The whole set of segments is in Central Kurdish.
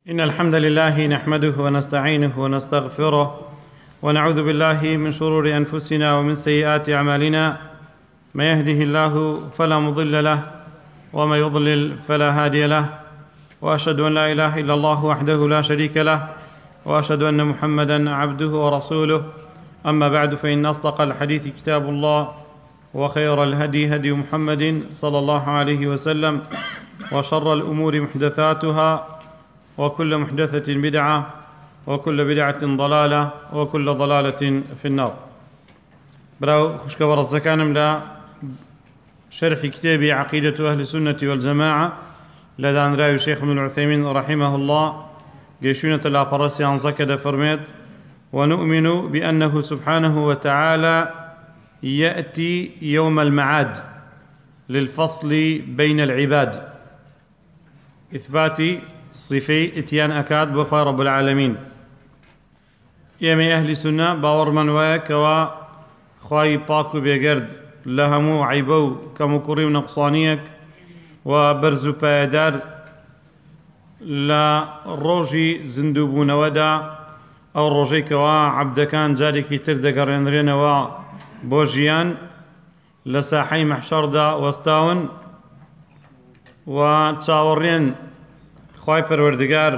إن الحمد لله نحمده ونستعينه ونستغفره ونعوذ بالله من شرور أنفسنا ومن سيئات أعمالنا. من يهده الله فلا مضل له ومن يضلل فلا هادي له، وأشهد أن لا إله إلا الله وحده لا شريك له، وأشهد أن محمدًا عبده ورسوله. أما بعد، فإن أصدق الحديث كتاب الله، وخير الهدي هدي محمد صلى الله عليه وسلم، وشر الأمور محدثاتها، وكل محدثة بدعة، وكل بدعة ضلالة، وكل ضلالة في النار. براو خشك ورزكانم لا شرح كتاب عقيدة أهل السنة والجماعة لدى راوي شيخ ابن العثيمين رحمه الله قيشونة لا برسي عن زكد فرميد: ونؤمن بأنه سبحانه وتعالى يأتي يوم المعاد للفصل بين العباد. إثباتي صفي اتيان أكاد بخوا رب العالمين. يمي أهل سنة باور من ويكوا خواهي باكو بيقرد لهمو عيبو كمكوري ونقصانيك وبرزو بايدار لا روجي زندوبون ودا أو روجي كوا عبدكان جاريكي تردقرين رينوا بوجيان لساحي محشر دا وستاون وتشاورين خواهي پروردگار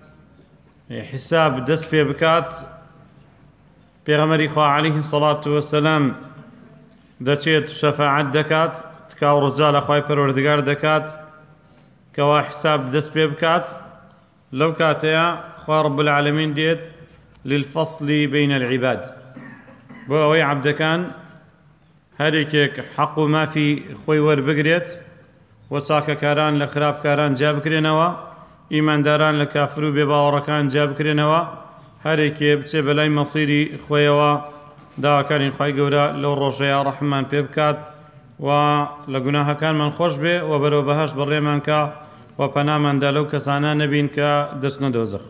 حساب دست پی بکات. پیغمبری خواه علیه الصلاة والسلام دچێت شفاعت دەکات تکاو ڕجا لە خواهی پەروەردگار دەکات کەوا حساب دەست پێ بکات. لەو کاتەیە خوا رب العالمین دێت للفصل بين العباد بۆ ئەوەی عەبدەکان هەرێکێک حەق و مافی خۆی وەربگرێت و چاکەکاران لە خراپکاران جا بکرێنەوە، ئیمانداران لە کافر و بێباوەڕەکان جا بکرێنەوە، هەرێکێ بچێ بەلای مەسیری خۆیەوە. داواکارین خوای گەورە لەو ڕۆژەیە ڕەحممان پێ بکات و لە گوناهەکانمان خۆش بێ و بەرەو بەهەشت بەڕێمان کە و پەناماندا لەو کەسانە نەبین کە دەچنە دۆزەخ.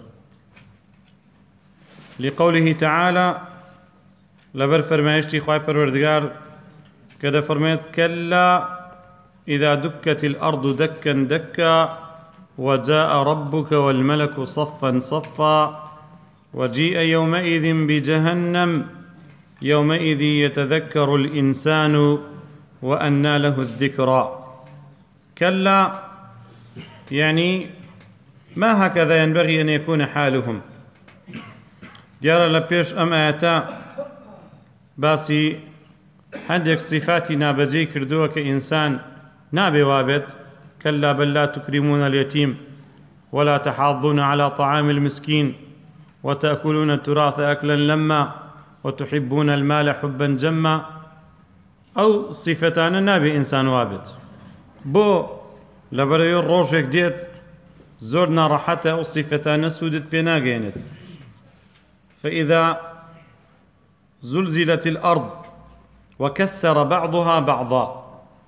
لقوله تعالى لبر فرمایشتی خوای پەروەردگار کە دەفەرمێت: كلا إذا دكت الأرض دكا دكا وجاء ربك والملك صفا صفا وجيء يومئذ بجهنم يومئذ يتذكر الإنسان وأنى له الذكرى. كلا يعني ما هكذا ينبغي أن يكون حالهم. جار لبيش أم آياتا باسي عندك صفات نابجي كردوه كإنسان نابي وابد. كلا بل لا تكرمون اليتيم ولا تحاضون على طعام المسكين وتأكلون التراث أكلا لما وتحبون المال حبا جما. أو صفتان نابي إنسان وابد بو لبريو روشك ديت زورنا راحته أو صفتان سودت بنا جينت. فإذا زلزلت الأرض وكسر بعضها بعضا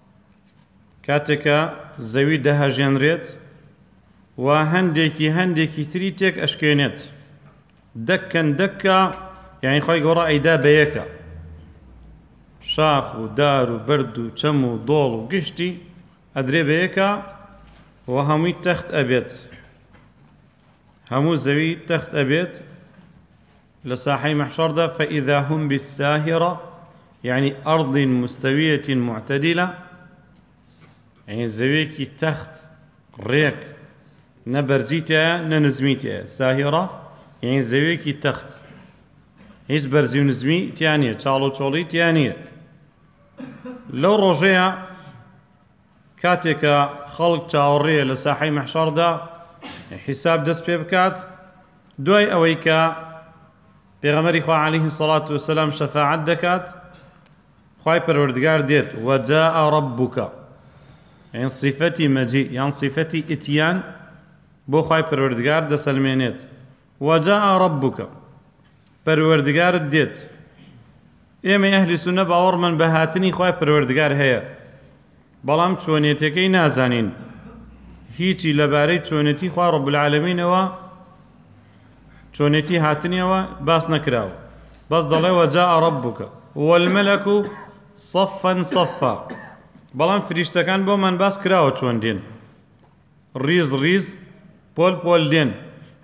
كاتك زەوی دەهەژێنرێت و هەندێکی تری تێک ئەشکێنێت. دەکەن دەکە یعنی خۆی گەورە ئەیدا بەیەکە، شاخ و دار و بەرد و چەم و دۆڵ و گشتی ئەدرێ بەیەکە و هەمووی تەخت ئەبێت، هەموو زەوی تەخت ئەبێت لە ساحەی مەحشەردا. فإذا هم بالساهرة يعني أرض مستوية معتدلة، يعني زەویەکی تەخت ڕێک نەبەرزیتەیە نەنزمیتەیە. ساهرة يعني زەویەکی تەخت، هیچ بەرزی و نزمی تیان نییە، چاڵ و چۆڵی تیان نییە. لەو ڕۆژەیە کاتێکە خەڵک چاوەڕێیە لە ساحەی مەحشەردا حیساب دەست پێ بکات، دوای ئەوەی کە پێغەمبەری خوا عەلەیهی الصەلاة وەسەلام شەفاعەت دەکات، خوای پەروەردگار دێت وجاء ربك، يعني صفتي مجيء يعني صفتي اتيان بو خواهي پروردگار دسلمينيت. وجاء ربك پروردگار ديت. ايمي اهل سنة باور من بهاتني خواهي پروردگار هيا بلام چونيتكي نازانين هيتي لباري چونيتي خواه رب العالمين و چونيتي هاتني و باس نكراو بس ضلي وجاء ربك والملك صفا صفا. بەڵام فریشتەکان بۆ من باس کراوە چۆن دێن، ڕیز ڕیز پۆل پۆل دێن،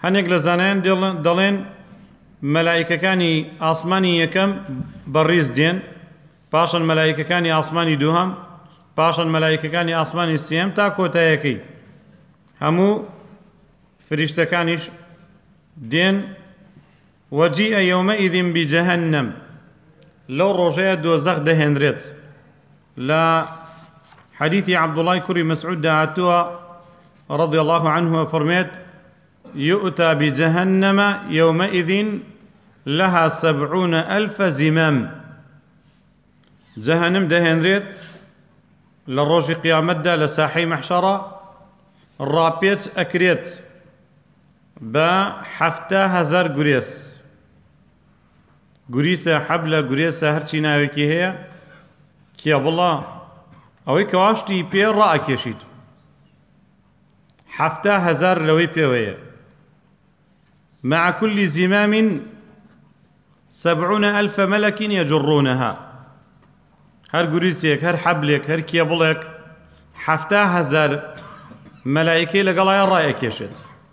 هەنێک لە زانایان دەڵێن مەلایکەکانی ئاسمانی یەکەم بەڕیز دێن، پاشان مەلایکەکانی ئاسمانی دووهەم، پاشان مەلایکەکانی ئاسمانی سێم تا کۆتاییەکەی هەموو فریشتەکانیش دێن. وەجیئە یەومەئیذ بجەهەنەم، لەو ڕۆژەیە دۆزەخ دەهێنرێت. لە حەدیثی عەبدوڵای کوڕی مەسعود داهاتووە رضي الله عنه فرميت يؤتى بجهنم يومئذ لها 70,000 زمام. جهنم دهنريت للروج قيامت دا لساحي محشرة رابيت أكريت ب7,000 قريس. قريسة حبلة قريسة هرشي ناوكي هي كيا بالله أوي كواشتي بير رأك يشيت 7,000 لوي بيوية، مع كل زمام 70,000 ملك يجرونها. هر قريسيك هر حبلك هر كيبلك 7,000 ملائكة لقلايا رأيك يشد.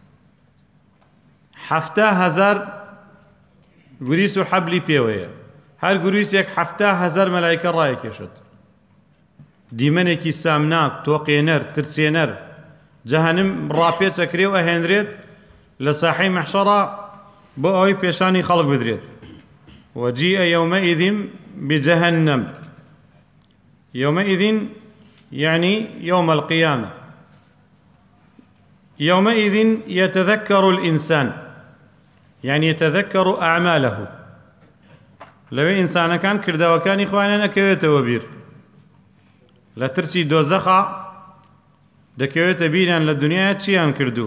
7,000 قريس حبلي بيوية، هر قريسيك 7,000 ملائكة رأيك يشد. ديمنكي سامناك توقينر ترسينر جهنم رابيت أكري وأهندريت لساحي محشرة بأوي بيشاني خلق بدريت. وجيء يومئذ بجهنم، يومئذ يعني يوم القيامة. يومئذ يتذكر الإنسان، يعني يتذكر أعماله. لو إنسان كان كردا وكان إخواننا كويت وبير لا ترسي دوزخا دەکەوێتە بیریان لە دنیاە چیان کردو،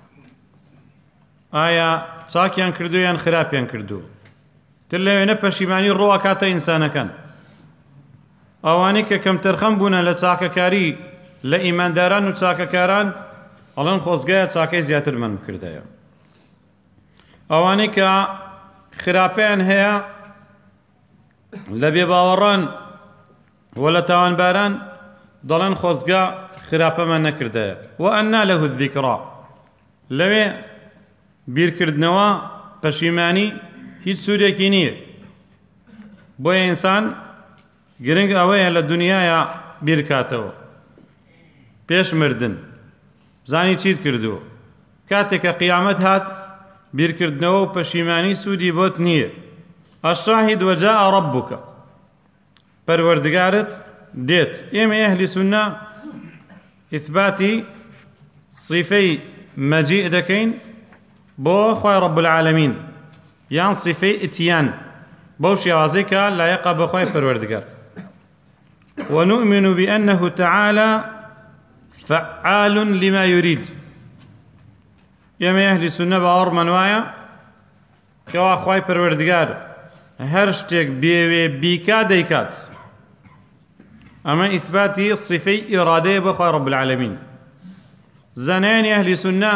ئایا چاکیان کردو یان خراپیان کردو. تر لەوێنە پەشیمانی ڕۆ ئەکاتە ئینسانەکان. ئەوانەی کە کەم تەرخەم بوونە لە چاکەکاری لە ئیمانداران و چاکەکاران ئەڵێن خۆزگایە چاکەی زیاترمان بکردایە. ئەوانەی کە خراپیان هەیە لە بێباوەڕان و لە تاوانباران دەڵێن خۆزگا خراپەمان نەکردایە. وأنى له الذكرى، لەوێ بیرکردنەوە پەشیمانی هیچ سوودێکی نییە. بۆیە ئینسان گرنگ ئەوەیە لە دنیاە بیرکاتەوە پێش مردن، بزانی چیت کردووە. کاتێک کە قیامەت هات بیرکردنەوە و پەشیمانی سوودی بۆت نییە. الشاهد وجاء ربك، پەروەردگارت دێت. ئێمە ئەهلی سونە إثباتي صفي مجيء دكين بو خوي رب العالمين، يان صفي اتيان بوشي وازيكا لا يقع بخوي فروردقار. ونؤمن بأنه تعالى فعال لما يريد. يما أهل السنة بأور منوايا كوا خوي فروردقار هرشتك بيوي بيكا ديكات. أما إثباتي صفي إرادة بخوي رب العالمين. زنان أهل سنة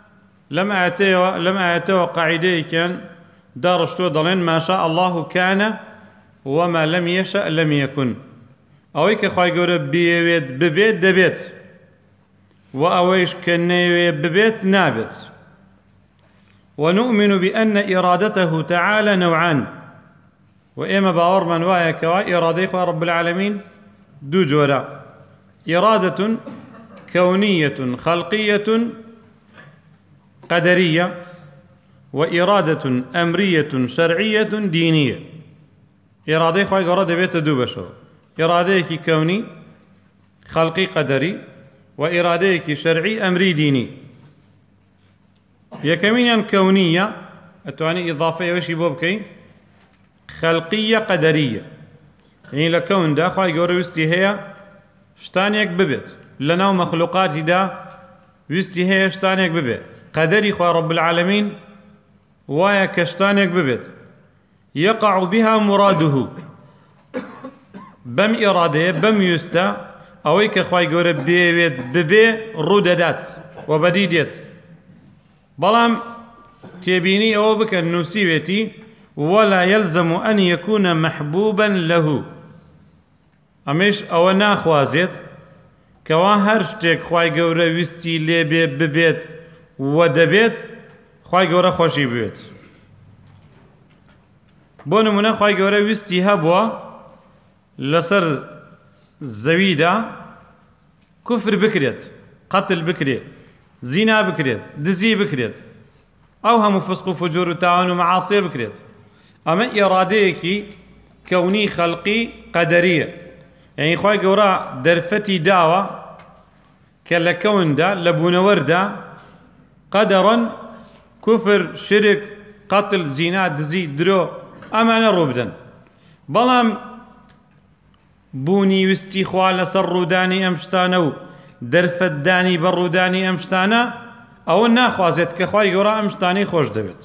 لم أعتوا قاعدة كان دارشتو ضلين ما شاء الله كان وما لم يشأ لم يكن. أويك خوي قول بيويد ببيت دبيت، وأويش كنيوي ببيت نابت. ونؤمن بأن إرادته تعالى نوعان، وإما باور من وايا كوا إرادة خوي رب العالمين دو جورا: إرادة كونية خلقية قدرية، وإرادة أمرية شرعية دينية. إرادة خواهي قرد بيت دو بشو: إرادة كوني خلقي قدري، وإرادة شرعي أمري ديني. يكمين كونية أتواني إضافة وشي بوبكي خلقية قدرية، يعني لكون دا خواهي قرد وستي هي شتانيك ببت لنا مخلوقات دا وستي هي شتانيك ببت قدري خواه رب العالمين ويا كشتانيك ببت يقع بها مراده بم إرادة بم يستا أويك خواهي قرد بيويد ببي رددات وبديديت. بلام تيبيني أو بك النسيبتي ولا يلزم أن يكون محبوبا له. أمش أو ناخوازيت كوا هرشتك خواهي قورا وستي ليبي ببيت ودبيت خوای گەورە خۆشی بوێت. بۆ نمونە خوای گەورە ویستی هەبووە لەسەر زەویدا کوفر بکرێت، قەتل بکرێت، زینا بکرێت، دزی بکرێت، ئەو هەموو فسق و فجور و تاوان و مەعاسیە بکرێت. ئەمە ئێرادەیەکی کەونی خەڵقی قەدەریە، یعنی خوای گەورە دەرفەتی داوە کە لە کەوندا لە بوونەوەردا قەدەڕەن کوفر، شرک، قەتل، زینا، دزی، درۆ ئەمانە ڕوو بدەن. بەڵام بوونی وستی خوا لەسەر ڕوودانی ئەم شتانە و دەرفەتدانی بە ڕوودانی ئەم شتانە ئەوە ناخوازێت کە خوای گەورە ئەم شتانەی خۆش دەوێت.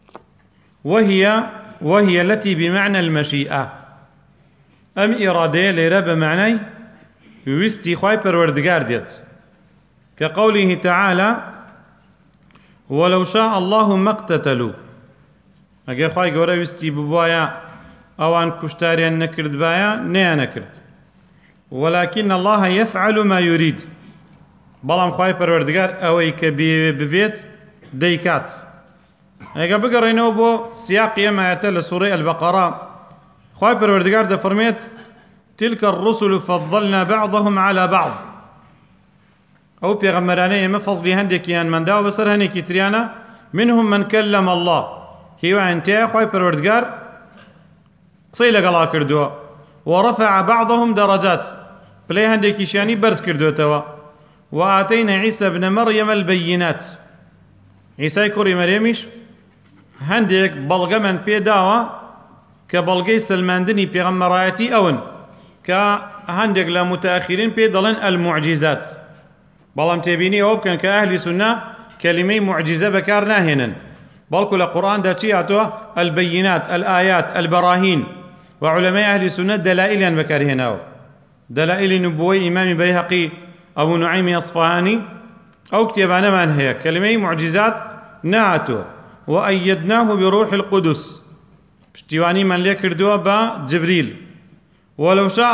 وهي التي بمعنى المشيئة. ئەم ئیرادەیە لێرە بە معنای ویستی خوای پەروەردگار دێت کە قوله تعالى ولو شاء الله ما اقتتلوا. ئەگەر خوای گەورە ویستی ببوایە ئەوان کوشتاریان نەکردبایە نەیان نەکرد. ولكن الله يفعل ما يريد. بەڵام خوای پەروەردگار ئەوەی کە ببێت دەیکات. ئەگەر بگەڕێنەوە بۆ سیاقی ئەم ئایەتە لە سوورەی ئەلبەقەرە، خوای پەروەردگار دەفەرمێت تلك الرسل فضلنا بعضهم على بعض. ئەو پێغەمبەرانەی ئێمە فەزلی هەندێکیان منداوە بەسەر هەندێکی تریانە، منهم من كلم الله. هیوایان تێیە خوای پەروەردگار قسەی لەگەڵا کردووە. ورفع بعضهم درجات. پلەی هەندێکیشیانی بەرز کردوێتەوە. وآتينا عيسى ابن مريم البينات. عیسای کوڕی مەرێمیش هەندێک بەڵگە من پێداوە کە بەڵگەی سلماندنی پێغەمبەرایەتی ئەون کە هەندێک لە متأخرین پێ دەڵێن المعجزات. بەڵام تێبینی ئەوە بکەن کە ئەهلی سونە کەلیمەی معجزە بەکار ناهێنن، بەڵکو لە قورئاندا چی هاتووە؟ البەیینات، الآیات، البەراهین. وعلەمای ئەهلی سونە دەلائیلیان بەکارهێناوە. دەلائیلی نبووەی ئیمامی بەیهەقی، ئەبوو نوعایمی ئەصفەهانی، ئەو کتێبانەمان هەیە کەلیمەی معجزات نهاتووە. وأيدناه بروح القدس. پشتیوانی من لێ کردووە بە جبریل. ولو شاء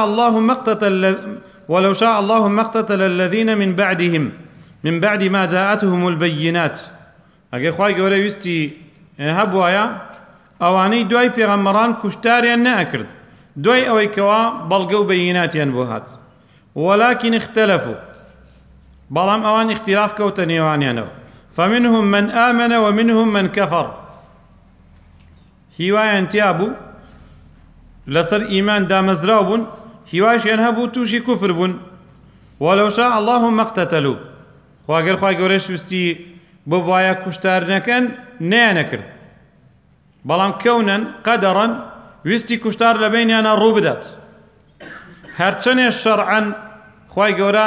الله ما اقتتل الذين من بعدهم من بعد ما جاءتهم البينات. ئەگەر خوای گەورە ویستی هەبوایە ئەوانەی دوای پێغەمبەران کوشتاریان نەئەکرد، دوای ئەوەی کەوا بەڵگە و بەییناتیان بۆ هات. ولكن اختلفوا. بەڵام ئەوان اختلاف کەوتە نێوانیانەوە. فمنهم من آمن ومنهم من كفر. هیوایان تیا بوو لەسەر ئیمان دامەزراو بوون، هیواشیان هەبوو تووشی کوفر بوون. ولو شاء الله ما اقتتلوا. خواگەر خوای گەورەش ویستی ببوایە کوشتار نەکەن نەیان نەکرد، بەڵام کەونەن قەدەڕەن ویستی کوشتار لە بینیانە ڕوو بدات. هەرچەنێ شەرعەن خوای گەورە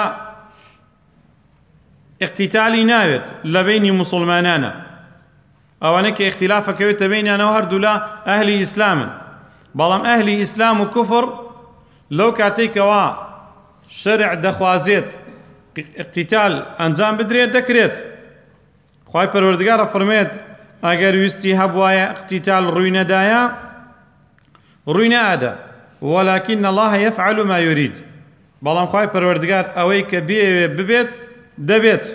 اقتتالی ناوێت لە بینی موسڵمانانە، ئەوانە کە اختلافەکەوێتە بینیانەوە هەردوو لە ئەهلی ئیسلامن، بەڵام ئەهلی ئیسلام و کوفر لەو کاتێکەوە شەرع دەخوازێت اقتتال ئەنجام بدرێت دەکرێت. خوای پەروەردگار فەرمێت ئەگەر ویستی هەبوایە اقتتال ڕووی نەدایە ڕووی نەئەدا. ولكن الله يفعل ما يريد. بەڵام خوای پەروەردگار ئەوەی کە ببێت دەبێت.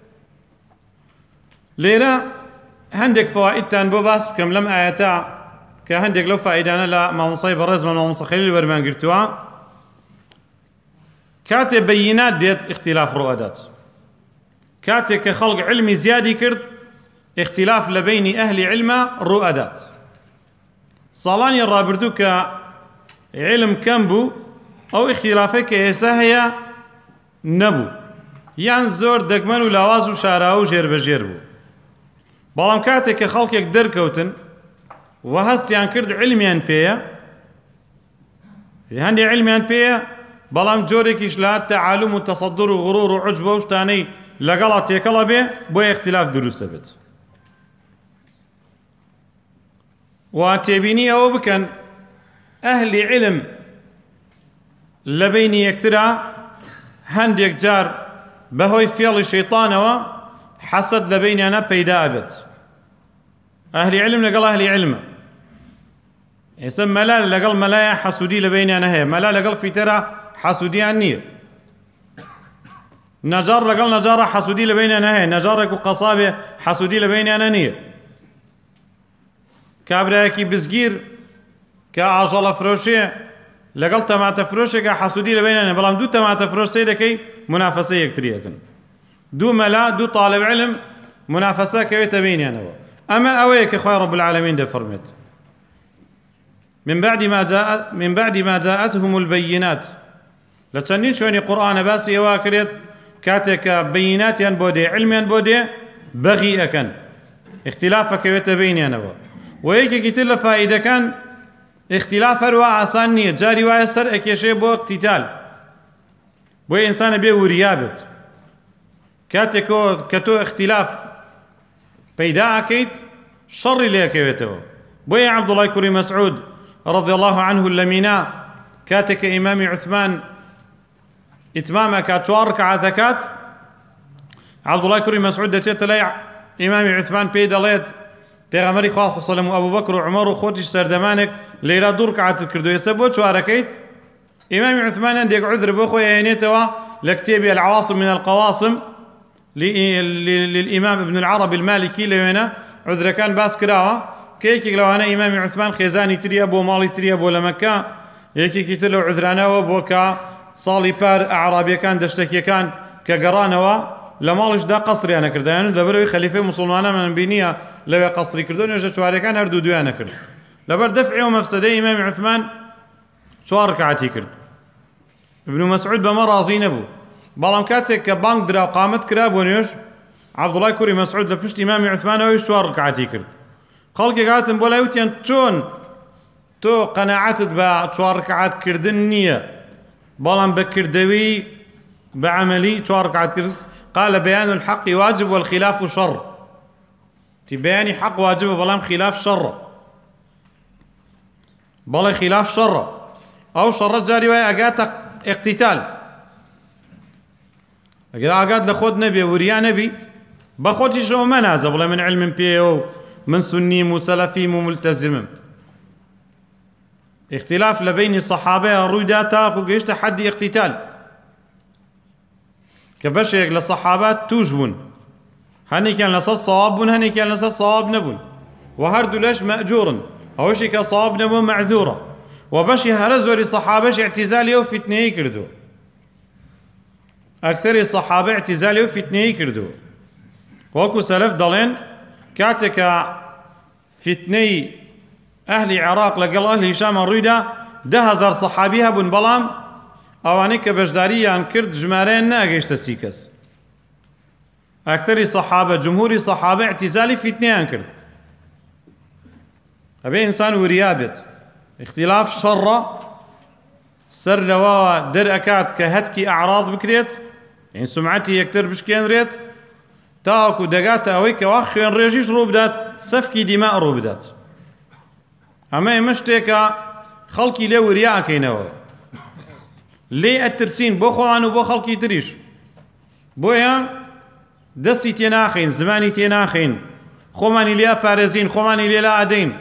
لێرە هەندێک فەوائیدتان بۆ باس بکەم لەم ئایەتە کە هەندێک لەو فائیدانە لە مامۆسای بەڕێزمان مامۆستا خەلیل وەرمان گرتووە. کاتێ بەیینات دێت اختلاف ڕوئەدات. کاتێک کە خەڵک علمی زیادی کرد اختلاف لە بینی ئەهلی علمە ڕوئەدات. ساڵانی ڕابردوو کە علم کەم بوو ئەو اختلافەی کە ئێستا هەیە نەبوو، یان زۆر دەگمەن و لاواز و شاراوە و ژێربەژێر بوو. بەڵام کاتێک کە خەڵکێک دەرکەوتن و هەستیان کرد علمیان پێیە، هەندێک علمیان پێیە، بەڵام جۆرێکیش لە تەعالوم و تەسەدور و غڕور و عوجب و شتانەی لەگەڵا تێکەڵە بێ بۆی اختلاف دروستە بێت. و تێبینی ئەوە بکەن ئەهلی علم لە بینی یەکترا هەندێک جار بەهۆی فێڵی شەیطانەوە حەسەد لە بینیانە پەیدا ئەبێت. ئەهلی علم لەگەڵ ئەهلی علمە. ئێستا مەلا لەگەڵ مەلایە حەسوودی لە بینیانە هەیە، مەلا لەگەڵ فیتەرە حەسوودیان نییە، نەجار لەگەڵ نەجارە حەسوودی لە بینیانە هەیە، نەجارێک و قەسابێ حەسوودی لە بینیانە نییە. کابراایەکی بزگیر کە ئاژەڵە فرۆشێ لەگەڵ تەماتە فرۆشێکە حەسوودی لەبینانە، بەڵام دوو تەماتە فرۆش سەی دەکەی منافەسە یەکتریەکەن، دوو مەلا دوو طالب علم منافەسە کەوێتە بینیانەوە. ئەمە ئەوەیە کە خوای رب العالمین دەفەرمێت من بعد ما جاءتهم البينات. لە چەندین شوێنی قورئانە باسی ئەوە کرێت کاتێک کە بەیناتیان بۆ دێ، علمیان بۆ دێ، بەغی ئەکەن، اختلافەکەوێتە بینیانەوە. و یەکێکی تر لە فائیدەکان اختلاف هەروە ئاسان نییە، جاری وایە سەر ئەکێشێ بۆ اقتیتال، بۆیە ئینسانە بێ وریا بێت. کاتێک کە تۆ اختلاف پەیدا ئەکەیت شەڕی لێکەوێتەوە. بۆیە عەبدوڵای کوڕی مەسعود رضي الله عنه لەمینا کاتێک کە ئیمامی عوثمان ئیتمام ئەکات 4 ڕکعات ئەکات، عەبدوڵای کوڕی مەسعود دەچێتە لای ئیمامی عوثمان پێی دەڵێت پێغەمبەری خوا سەڵەم و ئەبوو بەکر و عومەر و خۆتیش سەردەمانێک لێرە 2 ڕکعاتت کردو، ئێستا بۆ 4ەکەیت؟ ئیمامی عوثمانیان دێک عذر بۆ خۆی ئەهێنێتەوە لە کتێبی العواصم من القواصم للإمام ابن العربي المالكي لوێنە عذرەکان باس کراوە کە یەکێک لەوانە ئیمامی عوثمان خێزانی تریە بۆ ماڵی تریە بۆ لە مەککە، یەکێکی تر لەو عذرانەوە بۆ کە ساڵی پار ئەعرابیەکان دەشتەکیەکان کە گەڕانەوە لە ماڵیشدا قەسریان نەکردیان، لەبەرەوەی خەلیفەی موسڵمانەمان بینیە لەوێ قەسری کردو، نوێژە چوارەکان هەردوو دویان نەکرد. لەبەر دەفعی و مەفسەدەی ئیمامی عوثمان 4 ڕکعاتی کرد. ابن مەسعود بەمە ڕازی نەبوو، بەڵام کاتێک کە بانگ درا و قامت کرا بۆ نوێژ، عەبدوڵای کوڕی مەسعود لە پشت ئیمامی عوثمانەوەی 4 ڕکعاتی کرد. خەڵکێک هاتن بۆ لای وتیان چۆن تۆ قەناعەتت بە 4 ڕکعات کردن نییە، بەڵام بە کردەوی بە عەمەلی 4 ڕکعات کرد؟ قال بيان الحق واجب والخلاف شر. تی بەیانی حەق واجبە بەڵام خلاف شەڕە، بەڵێ خلاف شەڕە. ئەو شەڕە جاری وایە ئەگاتە اقتیتال، ئەگەر ئاگات لە خۆت نەبێ وریا نەبی بە خۆتیشەوە مەنازە بڵێ من علمم پێیەوە و من سنیم و سەلەفیم و ملتەزمم. اختلاف لە بینی سەحابەیە ڕوویدا تاکو گەیشتە حەدی اقتیتال، کە بەشێک لە سەحابات توش بوون، هەنێکیان لەسەر سەواب بوون، هەنێکیان لەسەر سەواب نەبوون، و هەردوو لەش مەئجوورن، ئەوەشی کە سەواب نەبوو مەعذوورە، و بەشی هەرە زۆری سەحابەش اعتیزالی ئەو فتنەیەی کردو، ئەکتەری سەحابە اعتیزالی ئەو فتنەیەی کردو. وەکو سەلەف دەڵێن کاتێکە فتنەی ئەهلی عێراق لەگەڵ ئەهلی شامە ڕوویدا 10,000 سەحابی هەبوون، بەڵام ئەوانەی کە بەشدارییان کرد ژمارەیان ناگەیشتە 30 کەس. ئەکتەری سەحابە، جمهوری سەحابە اعتیزالی فتنەیان کرد. ئەبێ ئینسان وریا بێت. اختلاف شەڕە، سەر لەوەوە دەرئەکات کە هەتکی ئەعراض بکرێت، یعنی سومعەتی یەکتر بشکێنرێت، تاوەکو دەگاتە ئەوەی کەوا خوێن ڕێژیش ڕوو بدات، سەفکی دیما ڕوو بدات. ئەمە ئێمە شتێکە خەڵکی لێ وریا ئەکەینەوە، لێ ئەترسین بۆ خۆوان و بۆ خەڵکی تریش، بۆیە دەستی تێ ناخەین، زمانی تێ ناخەین، خۆمانی لێ پارێزین، خۆمانی لێلا ئەدەین،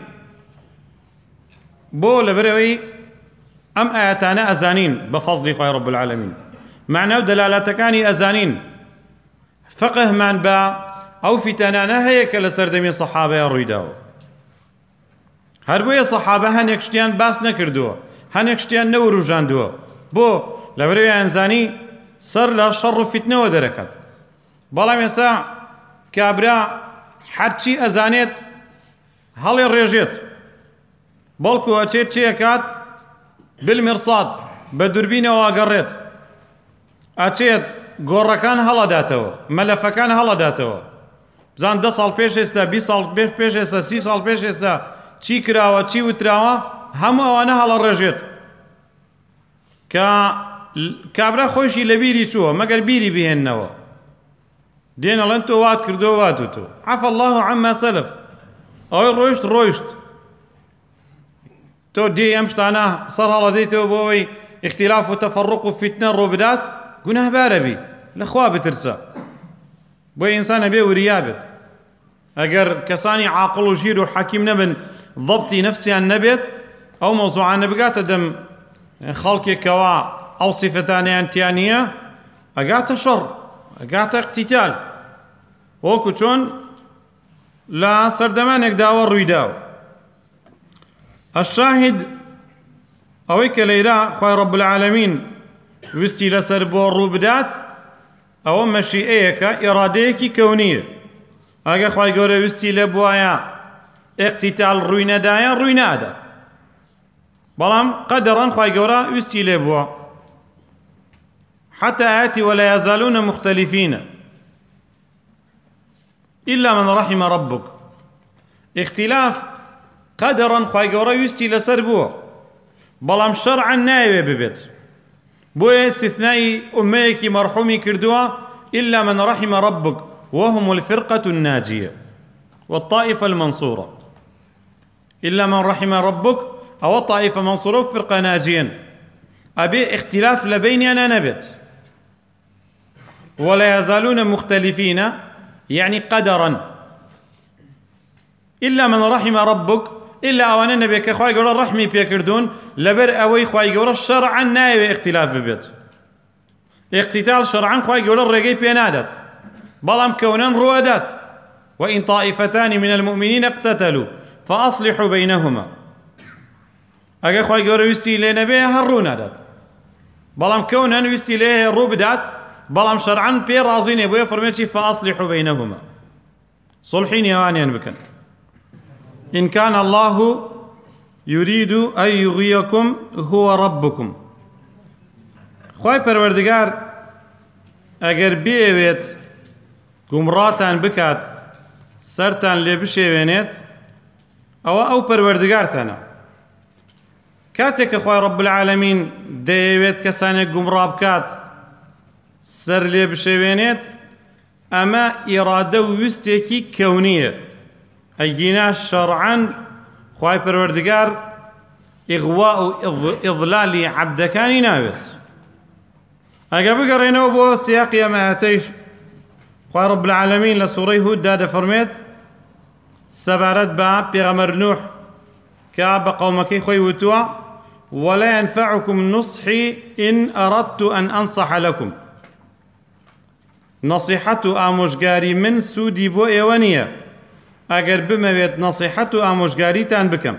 بۆ لەبەرەوەی ئەم ئاەتانە ئەزانین بە فەزلی خوای رب العالمین، معنە و دەلالەتەکانی ئەزانین، فقهمان بە ئەو فتانانە هەیە کە لە سەردەمی سەحابەیە ڕوویداوە. هەر بۆیە سەحابە هەنێک شتیان باس نەکردووە، هەنێک شتیان نەوروژاندووە، بۆ لەبەرەوەی ئەنزانی سەر لە شەڕ و فتنەوە دەرەکات. بەڵام ئێستا کابرا هەرچی ئەزانێت هەڵێ ڕێژێت، بەڵکو ئەچێت چێکات بالمرصاد بە دوربینەوە ئەگەڕێت، ئەچێت گۆڕەکان هەڵەداتەوە، مەلەفەکان هەڵەداتەوە، بزان 10 ساڵ پێش ئێستا، 20 ساڵ پێش ئێستا، 30 ساڵ پێش ئێستا چی کراوە، چی وتراوە، هەموو ئەوانە هەڵەڕێژێت کە کابرا خۆشی لە بیری چووە مەگەر بیری بهێننەوە، دێنەڵێن تۆ وات کردو وات و تۆ عەفە الله عەما سەلف، ئەوەی ڕۆیشت ڕۆیشت، تۆ دێ ئەم شتانە سەر هەڵەدەیتەوە بۆ ئەوەی اختلاف و تەفەڕق و فتنە ڕۆ بدات، گوناهبارە بی، لەخوا بترسە. بۆیە ئینسان ئەبێ وریا بێت. ئەگەر کەسانی عاقڵ و ژیر و حەکیم نەبن، ضەبتی نەفسیان نەبێت، ئەو مەوزوعانە بگاتە دەم خەڵکێکەوە ئەو سیفەتانیان تیان نییە، ئەگاتە شەڕ، ئەگاتە اقتیتال، وەکو چۆن لە سەردەمانێک داوە ڕوویداوە. الشاهد ئەوەی کە لەیرا خوای رب العالمین وستی لەسەر بۆ ڕوو بدات ئەوە مەشیئەیەکە ئێرادەیەکی کەونیە. ئەگە خوای گەورە وستی لێ بوایە ئیقتیتال ڕووی نەدایە ڕووی نادا، بەڵام قەدەڕەن خوای گەورە وستی لێ بووە. حتى آياتي ولا يزالون مختلفين إلا من رحم ربك. اختلاف قدرا خوای گەورە وستی لەسەر بووە، بەڵام شەرعا ناوێ ببێت. بۆیە استثنائی ئومەیەکی مەرحومی کردووە إلا من رحم ربك وهم الفرقة الناجية والطائفة المنصورة. إلا من رحم ربك أو الطائفة منصورة وفرقة ناجيا. أبي اختلاف لبيننا نبت. ولا يزالون مختلفين يعني قدرا. إلا من رحم ربك إلا أوانا نبي كخواي قول الرحمي بيكردون لبر أوي خواي قول الشرعا نايوي اختلاف ببيت. اقتتال شرعا خواي قول الرقي بينادت بلام كونا روادات. وإن طائفتان من المؤمنين اقتتلوا فأصلحوا بينهما. أجا خواي قول ويستي لنبي هرونادت بلام كونا ويستي له روبدات بلام شرعا بي رازين يبوي فرميتي فأصلحوا بينهما. صلحين يوانيا بكن. إن كان الله يريد أن يغويكم هو ربكم. خواهي پروردگار اگر بيويت گمراتان بكات سرتان لبشيوينيت او پروردگارتانا كاتك خواهي رب العالمين ديويت كساني گمرا بكات سر لبشيوينيت اما إرادة ويستيكي كونية أجينا شرعا خواهي پروردگار إغواء إضلال عبدكاني ناويت. أجا بقرينو بو سياقيا ما أتيش خواهي رب العالمين لسوري هود دادا فرميت سبارت با بيغمر نوح كاب قومكي خوي وتوا ولا ينفعكم نصحي إن أردت أن أنصح لكم. نصيحة آموشگاري من سودي بو إيوانية اگر بموید نصیحت و آموزگاریتان بکم.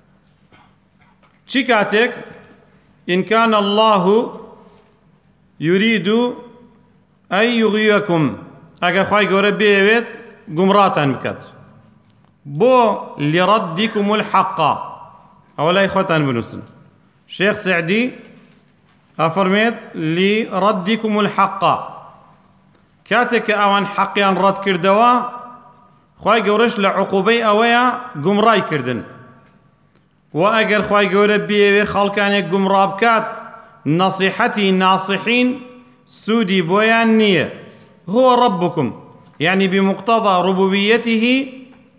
چی کاتێک إن كان الله يريد أن يغويكم اگر خوای گەورە بێوێت گومڕاتان بکات بۆ لردكم الحق ئەوە لای خۆتان بنووسن. شێخ سعدی ئەفەرمێت لردكم الحق کاتێک کە ئەوان حەقیان ڕەت کردەوە خواهي گەورەش لە عقوبەی ئەوەیە گومڕای کردن. و ئەگەر خواهي گەورە بێوێ خەڵکانێک گومڕا بکات نصيحتي ناصحين سودي بويان نية. هو ربكم يعني بمقتضى ربوبيته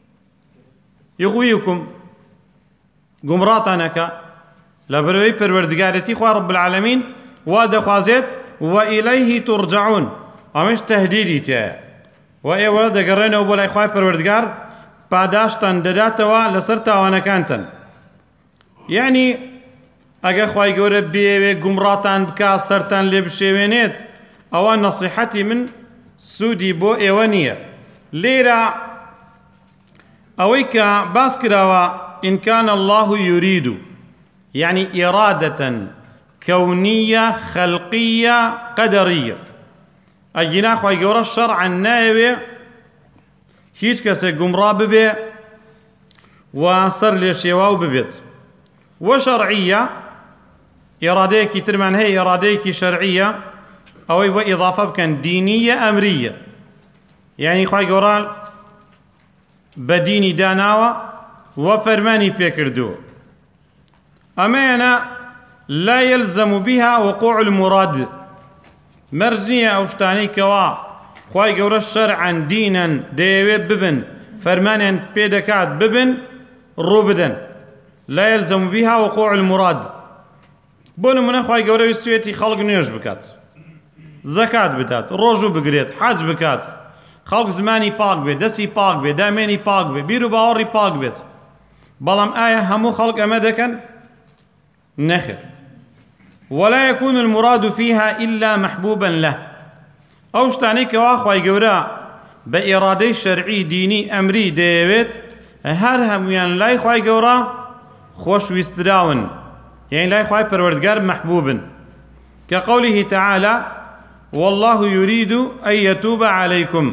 يغويكم گومڕاتانەکە لە بەرەوەی پەروەردگارەتی خوا رب العالمين وا دەخوازێت وإليه ترجعون. ئەمەش تهدیدی تایە و ئێوە دەگەڕێنەوە بۆ لای خوای پەروەردگار پاداشتان دەداتەوە لەسەر تاوانەکانتان. یعنی ئەگە خوای گەورە بێوێ گومڕاتان بکا سەرتان لێ بشێوێنێت ئەوە نەسیحەتی من سوودی بۆ ئێوە نییە. لێرە ئەوەی کە باس کراوە إن كان الله يريد يعني إرادة كونية خلقية قدرية. ئەگینا خوای گەورە شەرعا ناوێ هیچ کەسێک گومڕا ببێ و سەر لێ شێواو ببێت. و شەرعیە ئێرادەیەکی ترمان هەیە ئێرادەیەکی شەرعیە ئەوەی بۆ ئیضافە بکەن دینیە ئەمریە. یعنی خوای گەورە بە دینی داناوە و فەرمانی پێکردووە. ئەمەیانە لا يلزم بها وقوع المراد. مرجنية أو شتاني كوا خواي گەورە شرعا دينا دەیەوێ ببن فەرمانیان پێدەکات ببن ڕوو بدەن. لا يلزم بها وقوع المراد. بۆ نمونە خواي گەورە ویستوێتی خەڵک نوێژ بکات زەکات بدات ڕۆژوو بگرێت حەج بکات خەڵک زمانی پاک بێت دەستی پاک بێت دامێنی پاک بێت بیر و باوەڕی پاک بێت. بەڵام ئایا هەموو خەڵک ئەمە دەکەن؟ نەخێر. ولا يكون المراد فيها إلا محبوبا له. أو شتاني كوا خواي گەورە بە ئێرادەی شەرعی دینی ئەمری دەیەوێت هەر هەمویان لای خواي گەورە خۆشویستراون، يعني لا يخوای پروردگار محبوبن، كقوله تعالى والله يريد أن يتوب عليكم،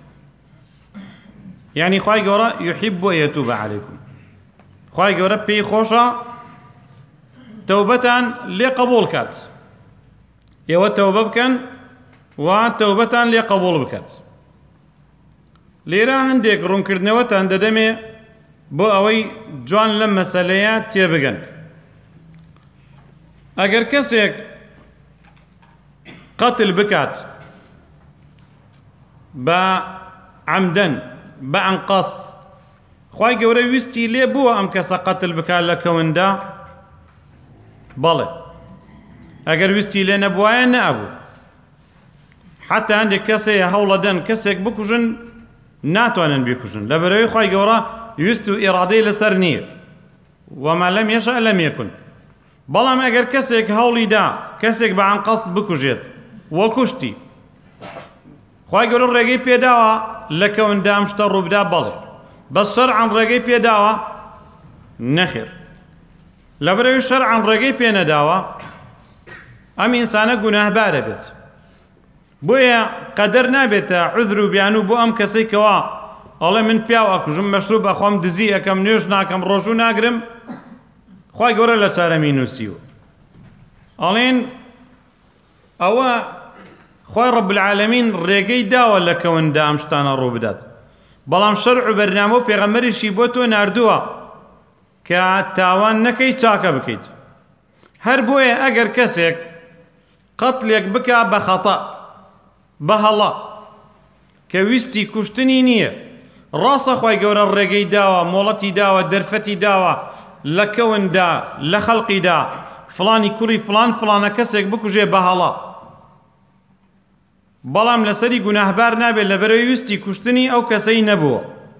يعني خواهي قورا يحب أن يتوب عليكم، خواهي قورا بي خوشا توبتان لقبول كات، يو توبة بكن وتوبتان لقبول بكات. ليرا هنديك رون كردنوتان ددمي بو اوي جوان لما مسألة تيبغن. اگر كسيك قتل بكات با عمدن با عن قصد، خواهي قورا ويستي لي بو ام كسا قتل بكات لكوندا بلى، اگر ويستي لي نبوايا نابو. حتى عندك كسي هولدن كسيك بكوجن ناتوانن بيكوجن لبروي خواهي قورا يستو إرادي لسر نير، وما لم يشأ لم يكن. بلام اگر كسيك هولي دا كسيك بعن قصد بكوجيت وكشتي، خواهي قورا رقي بيداوا لكون دامش ترو بدا بلي، بس شرعا رقي بيداوا نخير. لبروي شرعا رقي بينداوا ام انسانه گناه باره بيت، بويا قدر نابێتە عذر و بیان و بۆ ئەم کەسەیکەوە ئەڵێ من پیاو ئەکوژم مەشروب ئەخۆم دزی ئەەکەم نوێژ ناکەم ڕۆژوو ناگرم، خوای گەورە لە چارەمی نووسیوە ئەڵێن ئەوە خوای ڕەب العالەمین ڕێگەی داوە لە کەوندا ئەم شتانە ڕوو بدات، بەڵام شەرع و بەرنامە و پێغەمبەریشی بۆ تۆ ناردووە کە تاوان نەکەی چاکە بکەیت. هەر بۆیە ئەگەر کەسێک قەتلێک بکا بە خەتە بەهەڵە کە ویستی کوشتنی نییە، ڕاستە خوای گەورە ڕێگەی داوە، مۆڵەتی داوە، دەرفەتی داوە لە کەوندا لە خەڵقیدا فڵانی کوڕی فڵان فڵانە کەسێک بکوژێ بەهەڵە، بەڵام لەسەری گوناهبار نابێت لەبەرەوەی ویستی کوشتنی ئەو کەسەی نەبووە.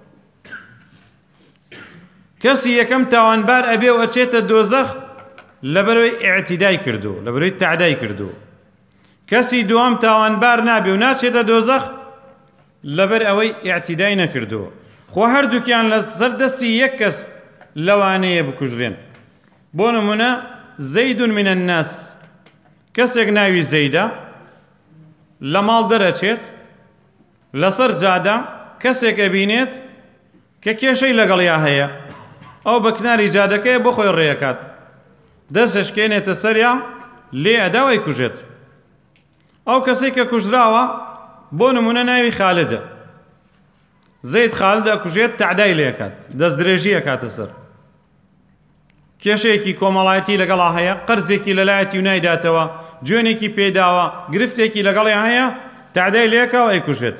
کەسی یەکەم تاوانبار ئەبێ و ئەچێتە دۆزەخ لەبەرەوەی ئیعتیدای کردووە، لەبەرەوەی تەعدای کردووە. کەسی دوام تاوانبار نابێ و ناچێتە دۆزەخ لەبەر ئەوەی ئیعتیدای نەکردووە. خۆ هەردووکیان لە سەر دەستی یەک کەس لەوانەیە بکوژرێن. بۆ نمونە زەید من الناس، کەسێک ناوی زەیدە لە ماڵ دەرەچێت لەسەر جادە کەسێک ئەبینێت کە کێشەی لەگەڵیا هەیە، ئەو بە کناری جادەکەیە بۆ خۆی ڕێەکات، دەستشکێنێتە سەریا لێ ئەداوای کوژێت. ئەو کەسێک کە کوژراوە بۆ نمونە ناوی خالدە، زەید خالد ئەکوژێت تەعدای لێکات، دەست درێژی ئەکاتە سەر، کێشەیەکی کۆمەڵایەتی لەگەڵا هەیە، قەرزێکی لەلایەتی و نایداتەوە، جوێنێکی پێداوە، گرفتێکی لەگەڵی هەیە، تەعدای لێکاو ئەیکوژێت.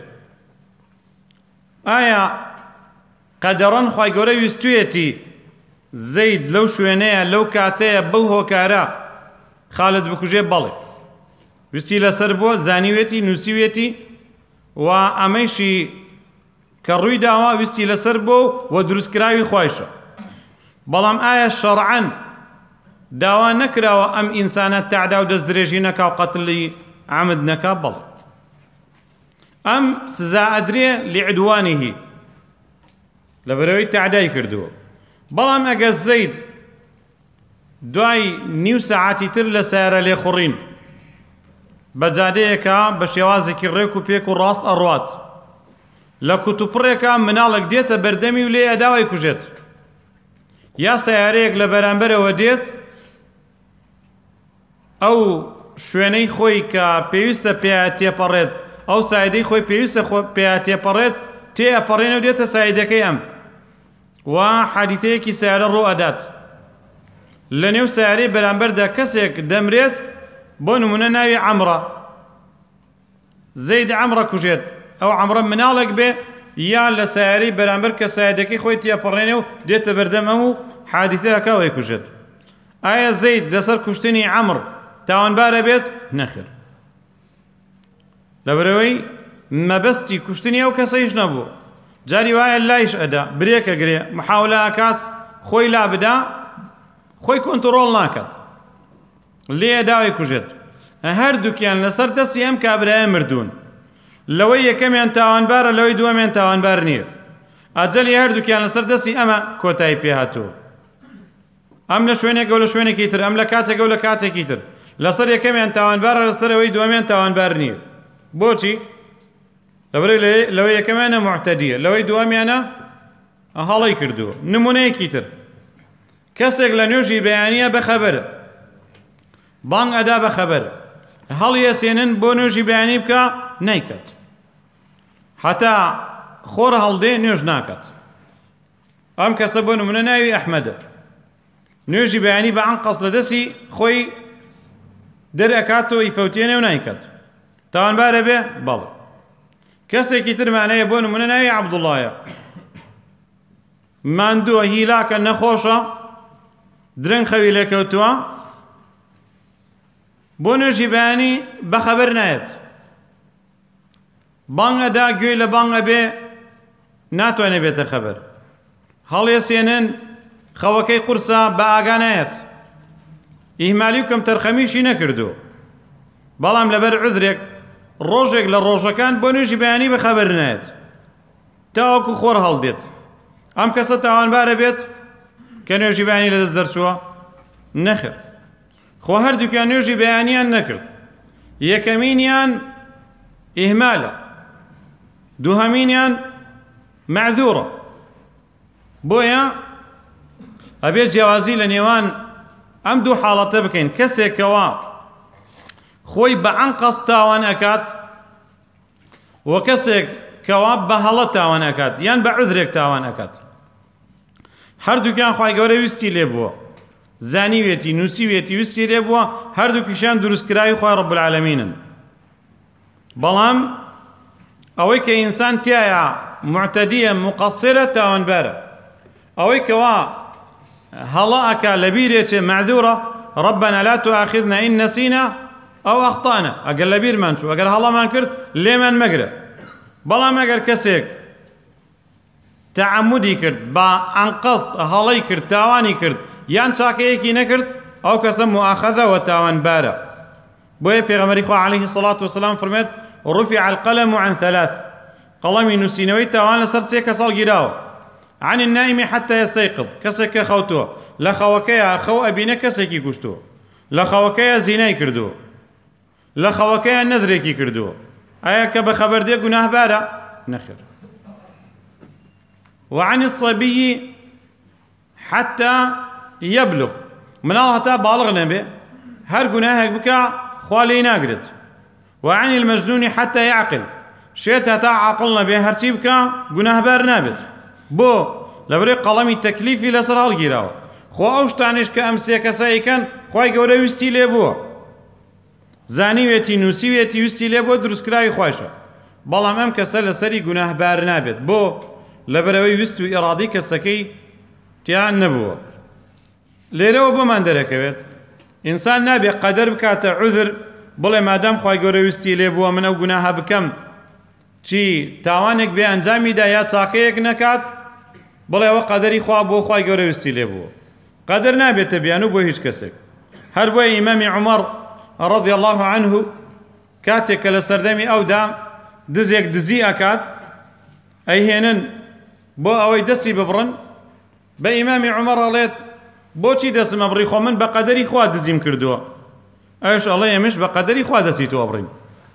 ئایا قەدەڕەن خوای گەورە ویستوویەتی زەید لەو شوێنەیە لەو کاتەیە بەو هۆکارە خالد بکوژێ؟ بەڵێ، ویستی لەسەر بۆ زانیوێتی نووسیوێتی و ئەمەیشی کە ڕووی داوا ویستی لەسەر بۆ و دروستکراوی خوایشە. بەڵام ئایا شەرعەن داوا نەکراوە ئەم ئینسانە تەعدا و دەست درێژی نەکا و قەتلی عەمد نەکا؟ بەڵێ، ئەم سزا ئەدرێ لعدوانیهی، لەبەرەوەی تەعدای کردووە. بەڵام ئەگە زەید دوای نیو سەعاتی تر لە سیارە لێخوڕین بە جادەیەکە بە شێوازێکی ڕێک و پێک و ڕاست ئەڕوات، لە کوتوپڕێکە مناڵێک دێتە بەردەمی و لێ ئەداوای کوژێت، یا سیارەیەک لە بەرامبەرەوە دێت ئەو شوێنەی خۆی کە پێویستە پێ تێپەڕێت، ئەو سایدەی خۆی پێویستە پێ تێپەڕێت تێ ئەپەڕێنە و دێتە سایدەکەی ئەم و حادیتەیەکی سیارە ڕوو ئەدات. لە نێو سیارەی بەرامبەردا کەسێک دەمرێت، بۆ نمونە ناوی عەمرە، زەید عەمرە کوژێت، ئەو عەمرە مناڵێک بێ یا لە سیارەی بەرامبەر کە سایدەکەی خۆی تێپەڕێنێ و دێتە بەردەم ئەم و حادیتەیەکە وەی کوژێت. ئایا زەید لەسەر کوشتنی عەمر تاوانبارە بێت؟ نەخێر، لەبەرەوەی مەبەستی کوشتنی ئەو کەسەیش نەبوو. جاری وایە لایش ئەدا برێکە گرێ محاولە ئەکات خۆی لا بدا، خۆی کۆنتڕۆڵ ناکات، لێ داوای کوژێت. هەردووکیان لەسەر دەستی ئەم کابرایە مردوون، لەوەی یەکەمیان تاوانبارە لەوەی دووەمیان تاوانبار نییە، ئەجەلی هەردووکیان لەسەر دەستی ئەمە کۆتایی پێهاتووە. ئەم لە شوێنێک و لە شوێنێکی تر، ئەم لە کاتێک و لە کاتێکی تر، لەسەر یەکەمیان تاوانبارە لەسەر ئەوەی دووەمیان تاوانبار نییە. بۆچی؟ لەبەرەوەی لەوەی یەکەمیانە معتەدیە، لەوەی دووەمیانە هەڵەی کردووە. نمونەیەکی تر، کەسێک لە نوێژی بەیانیە بەخەبەرە، بانگ ئەدا بەخەبەرە، هەڵیەسێنن بۆ نوێژی بەیانی بکە، نەیکات، هەتا خۆر هەڵدێ نوێژ ناکات. ئەم کەسە بۆ نمونە ناوی ئەحمەدە، نوێژی بەیانی بە عەنقەس لە دەستی خۆی دەرئەکاتەوە ئیفەوتێنێ و نایکات، تاوانبارە بێ؟ بەڵێ. کەسێکی ترمانەیە بۆ نمونە ناوی عەبدوڵڵایە، ماندووە، هیلاکە، نەخۆشە، درەنگ خەوی لێکەوتووە، بۆ نوێژی بەیانی بەخەبەر نایەت، بانگ ئەدا، گوێی لە بانگ ئەبێ، ناتوانێت بێتە خەبەر، هەڵیەسێنن، خەوەکەی قورسە، بە ئاگا نایەت، ئیهمالی و کەم تەرخەمیشی نەکردو، بەڵام لەبەر عوذرێک ڕۆژێک لە ڕۆژەکان بۆ نوێژی بەیانی بەخەبەر نایەت، تاوەکو خۆر هەڵدێت. ئەم کەسە تاوانبارە بێت کە نوێژی بەیانی لەدەست دەرچووە؟ نەخێر. خۆ هەردووکیان نوێژی بەیانیان نەکرد، یەکەمینیان ئیهمالە، دووهەمینیان مەعذوورە. بۆیە ئەبێت جیاوازی لە نێوان ئەم دوو حاڵەتە بکەین. کەسێکەوە خۆی بە عەنقەس تاوان ئەکات و کەسێک کەوا بە هەڵە تاوان ئەکات یان بە عوذرێک تاوان ئەکات، هەردووکیان خوای گەورە ویستی لێ بووە، زانیوێتی، نووسیوێتی، ویستی لێ بووە، هەردووکیشیان دروستکراوی خوای ڕەب العالەمینن. بەڵام ئەوەی کە ئینسان تایە معتەدیە، مقەسرە، تاوانبارە. ئەوەی کەوا هەڵە ئەکا لە بیرێکێ، مەعذوورە، رەبەنا لا تؤاخذنا إن نسينا أو أخطأنا، ئەگەر لە بیرمان چوو، ئەگەر هەڵەمان کرد لێمان مەگرە. بەڵام ئەگەر کەسێک تەعەمودی کرد، بە عەنقەست هەڵەی کرد، تاوانی کرد، یان چاکەیەکی نەکرد، ئەو کەسە مؤاخەذە و تاوانبارە. بۆیە پێغەمبەری خوا عەلەیهی الصەلاة وەسەلام فەرمێت رفع القلم عن ثلاث، قەڵەمی نووسینەوەی تاوان لەسەر سێ کەس هەڵگیراوە. عن النائم حتى يستيقظ، کەسێک کە خەوتووە، لە خەوەکەیە خەو ئەبینە کەسێکی کوشتووە، لە خەوەکەیە زینای کردووە، لە خەوەکەیە نەذرێکی کردووە، ئایا کە بەخەبەر دێ گوناهبارە؟ نەخێر. وعن الصبي حتى يبلغ، مناڵ هەتا باڵغ نەبێ، هەر گوناهێک بکە خوا لێی ناگرێت. وعن المجنون حتى يعقل، شێت هەتا عاقڵ نەبێ، هەرچی بکە گوناهبار نابێت. بۆ لەبەرەوەی قەڵەمی تەکلیفی لەسەر هەڵگیراوە. خۆ ئەو شتانش کە ئەم سێ کەساییکەن خوای گەورە ویستی لێ بووە، زانیوێتی، نووسیوێتی، ویستی لێ بۆ دروستکراوی خواشە، بەڵام ئەم کەسە لەسەری گوناهبار نابێت. بۆ لەبەرەوەی ویست و ئیرادی کەسەکەی تیان نەبووە. لێرەوە بۆمان دەرەکەوێت ئینسان نابێت قەدەر بکاتە عوذر، بڵێ مادام خوای گەورە ویستی لێ بووە من ئەو گوناهە بکەم، چی تاوانێک بێ ئەنجامیدا یا چاکەیەک نەکات، بڵێ ئەوە قەدەری خوا بۆ خوای گەورە ویستی لێ بووە. قەدەر نابێتە بیانوو بۆ هیچ کەسێک. هەر بۆیە ئیمامی عومەر رضی الله عنه کاتێک کە لە سەردەمی ئەودا دزێک دزی ئەکات، ئەیهێنن بۆ ئەوەی دەستی ببڕن، بە ئیمامی عومەر ئەڵێت بۆچی دەستم ئەبڕی؟ خۆ من بە قەدەری خوا دزیم کردووە. ئەوش ئەڵێ ئێمەش بە قەدەری خوا دەستی تۆ ئەبڕین،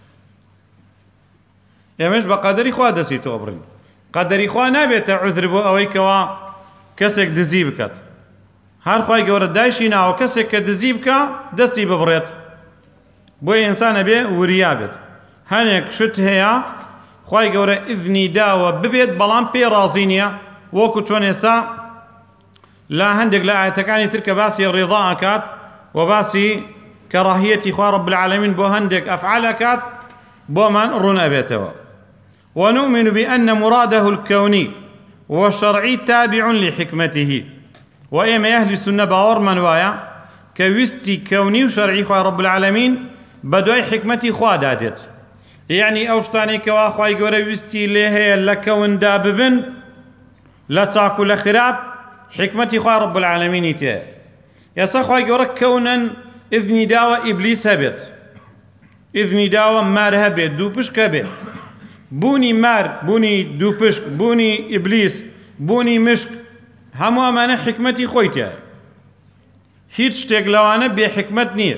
ئێمەش بە قەدەری خوا دەستی تۆ ئەبڕین. قەدەری خوا نابێتە عوذر بۆ ئەوەی کەوا کەسێک دزی بکات. هەر خوای گەورە دایشی ناوە کەسێک کە دزی بکە دەستی ببڕێت. بۆیە ئینسانە بێ وریا بێت. هەنێک شت هەیە خوای گەورە ئیذنی داوە ببێت، بەڵام پێ ڕازی نییە، وەکو چۆن ئێستا لە هەندێک لە ئاەتەکانی تر کە باسی ڕێضا ئەکات و باسی کەڕاهیەتی خوا رب العالمین بۆ هەندێک ئەفعال ئەکات، بۆمان ڕوون ئەبێتەوە. ونؤمن بأن مراده الكوني والشرعي تابع لحكمته، وإما أهل السنة باور من وايا كويستي كوني وشرعي خواه رب العالمين بدوي حكمتي خواه دادت. يعني أوشتاني كوا خواهي قورا ويستي ليه لكون داببن لا تاكو لخراب حكمتي خواه رب العالمين تيه. يسا خواهي قورا كونا إذني داوة إبليس هبت، إذني داوة مار هبت، دو بشك هبت، بوني مار، بوني دو بشك، بوني إبليس، بوني مشك، همو أمانة حكمتي خويتها. هیچ شتێک لەوانە بێحکمت نییە،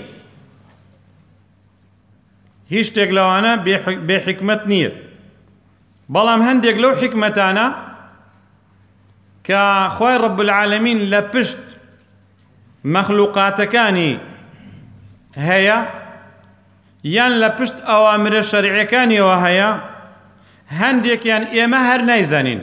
هیچ شتێک لەوانە بێحکمت نییە. بەڵام هەندێک لەو حکمەتانە کە خوای رب العالمین لە پشت مەخلوقاتەکانی هەیە یان لە پشت ئەوامرە شەریعەکانیەوە هەیە، هەندێکیان ئێمە هەر نایزانین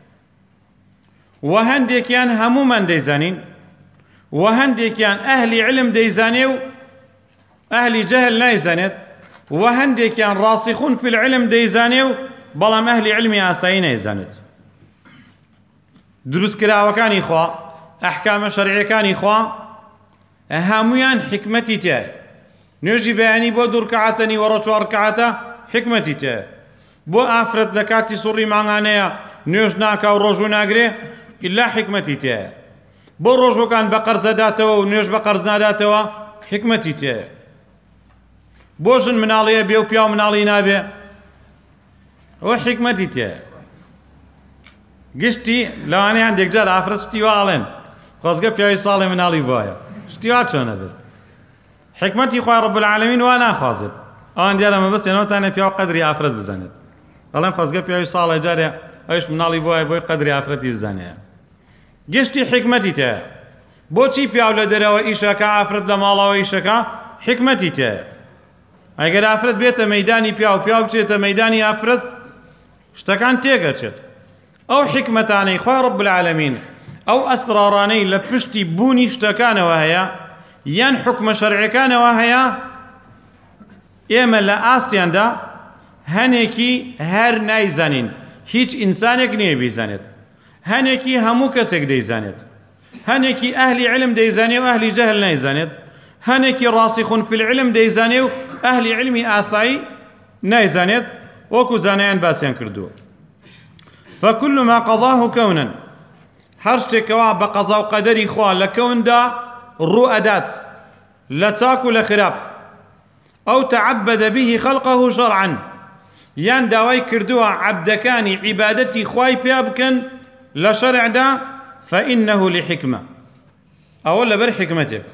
و هەندێکیان هەمومان دەیزانین و هەندێکیان ئەهلی علم دەیزانێ و ئەهلی جەهل نایزانێت و هەندێکیان ڕاسیخون فی العلم دەیزانێ و بەڵام ئەهلی علمی ئاسایی نایزانێت. دروستکراوەکانی خوا، ئەحکامە شەریعەکانی خوا هەموویان حکمەتی تایە. نوێژی بەیانی بۆ 2 ڕکعاتە نیوەڕۆ 4 ڕکعاتە حکمەتی تایە. بۆ ئافرەت لە کاتی سوڕی مانگانەیە نوێژ ناکا و ڕۆژوو ناگرێ ئیلا حکمەتی تایە. بۆ ڕۆژوەکان بە قەرزەداتەوە و نوێژ بە قەرز ناداتەوە حکمەتی تایە. بۆ ژن مناڵەیە بێ و پیا و مناڵی نابێ ئەوە حکمەتی تایە. گشتی لەوانەیە هەندێک جار ئافرەت شتی واڵێن خۆزگە پیاوی ساڵی مناڵی بوایە، شتی وا چۆنە بێت؟ حکمەتی خوای رب العالمین وا ناخوازێت. ئەوان دیارە مەبەستێنەوەتانە پیا و قەدری ئافرەت بزانێت، بەڵام خۆزگە پیاوی ساڵی جارێ ئەوش مناڵی بوایە بۆی قەدری ئافرەتی بزانێ. گشتی حکمەتی تایە. بۆچی پیاو لە دەرەوە ئیشەکە ئافرەت لە ماڵەوە ئیشەکە؟ حکمەتی تایە. ئەگەر ئافرەت بێتە مەیدانی پیا و پیا بچێتە مەیدانی ئافرەت شتەکان تێگەچێت. ئەو حکمەتانەی خوای رب العالمین ئەو ئەسرارانەی لە پشتی بوونی شتەکانەوە هەیە یان حکمە شەرعیەکانەوە هەیە، ئێمە لە ئاستیاندا هەنێکی هەر نایزانین، هیچ ئینسانێک نییە بیزانێت، هەنێکی هەموو کەسێک دەیزانێت، هەنێکی ئەهلی علم دەیزانێ و ئەهلی جەهل نایزانێت، هەنێکی ڕاسیخون فی العلم دەیزانێ و ئەهلی علمی ئاسایی نایزانێت، وەکو زانایان باسییان کردووە. فكل ما قضاه كونا، هەر شتێکەوە بە قەزا و قەدەری خوا لە کەوندا ڕوو ئەدات لە چاک و لە خراپ، ئەو تعبد به خەڵقه شەرعا، یان داوای کردووە عەبدەکانی عیبادەتی خوای پیا بکەن لە شەرعدا، فإنه لحکمە، ئەوە لەبەر حکمەتێکە،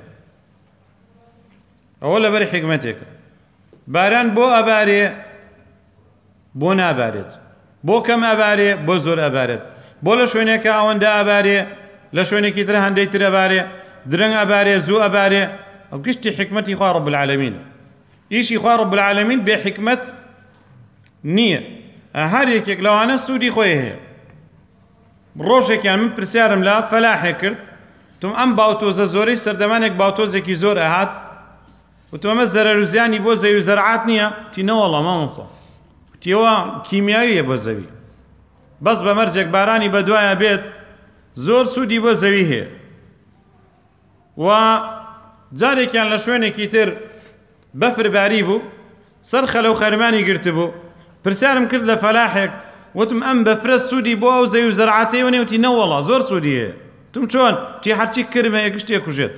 ئەوە لەبەر حکمەتێکە. باران بۆ ئەبارێ بۆ نابارێت، بۆ کەم ئەبارێ بۆ زۆر ئەبارێت، بۆ لە شوێنێکە ئەوەندە ئەبارێ لە شوێنێکی تر هەندەی تر ئەبارێ، درەنگ ئەبارێ زوو ئەبارێ. ئەو گشتی حکمەتی خوا رب العالمین. ئیشی خوا رب العالمین بێ حکمەت نییە. هەر یەکێک لەوانە سوودی خۆی هەیە. ڕۆژێکیان من پرسیارم لە فەلاحێ کرد، وتم ئەم باوتۆزە زۆرەی سەردەمانێک باوتۆزێکی زۆر ئەهات، وتم ئەمە زەرەر و زیانی بۆ زەوی و زەرعات نییە؟ وتی نەوەڵڵا مامۆستا، وتیەوە کیمیاویە بۆ زەوی، بەس بە مەرجێک بارانی بەدوایە بێت زۆر سوودی بۆ زەوی هەیە. و جارێکیان لە شوێنێکی تر بەفرباری بوو، سەر خەلە و خەرمانی گرت بوو، پرسیارم کرد لە فەلاحێک، وتم ئەم بەفرە سوودی بۆ ئەو زەوی و زەرعاتەی وەنێ؟ وتی نەوەڵڵا زۆر سوودی هەیە. وتم چۆن؟ وتی هەرچی کرم هەیە گشتێ کوژێت.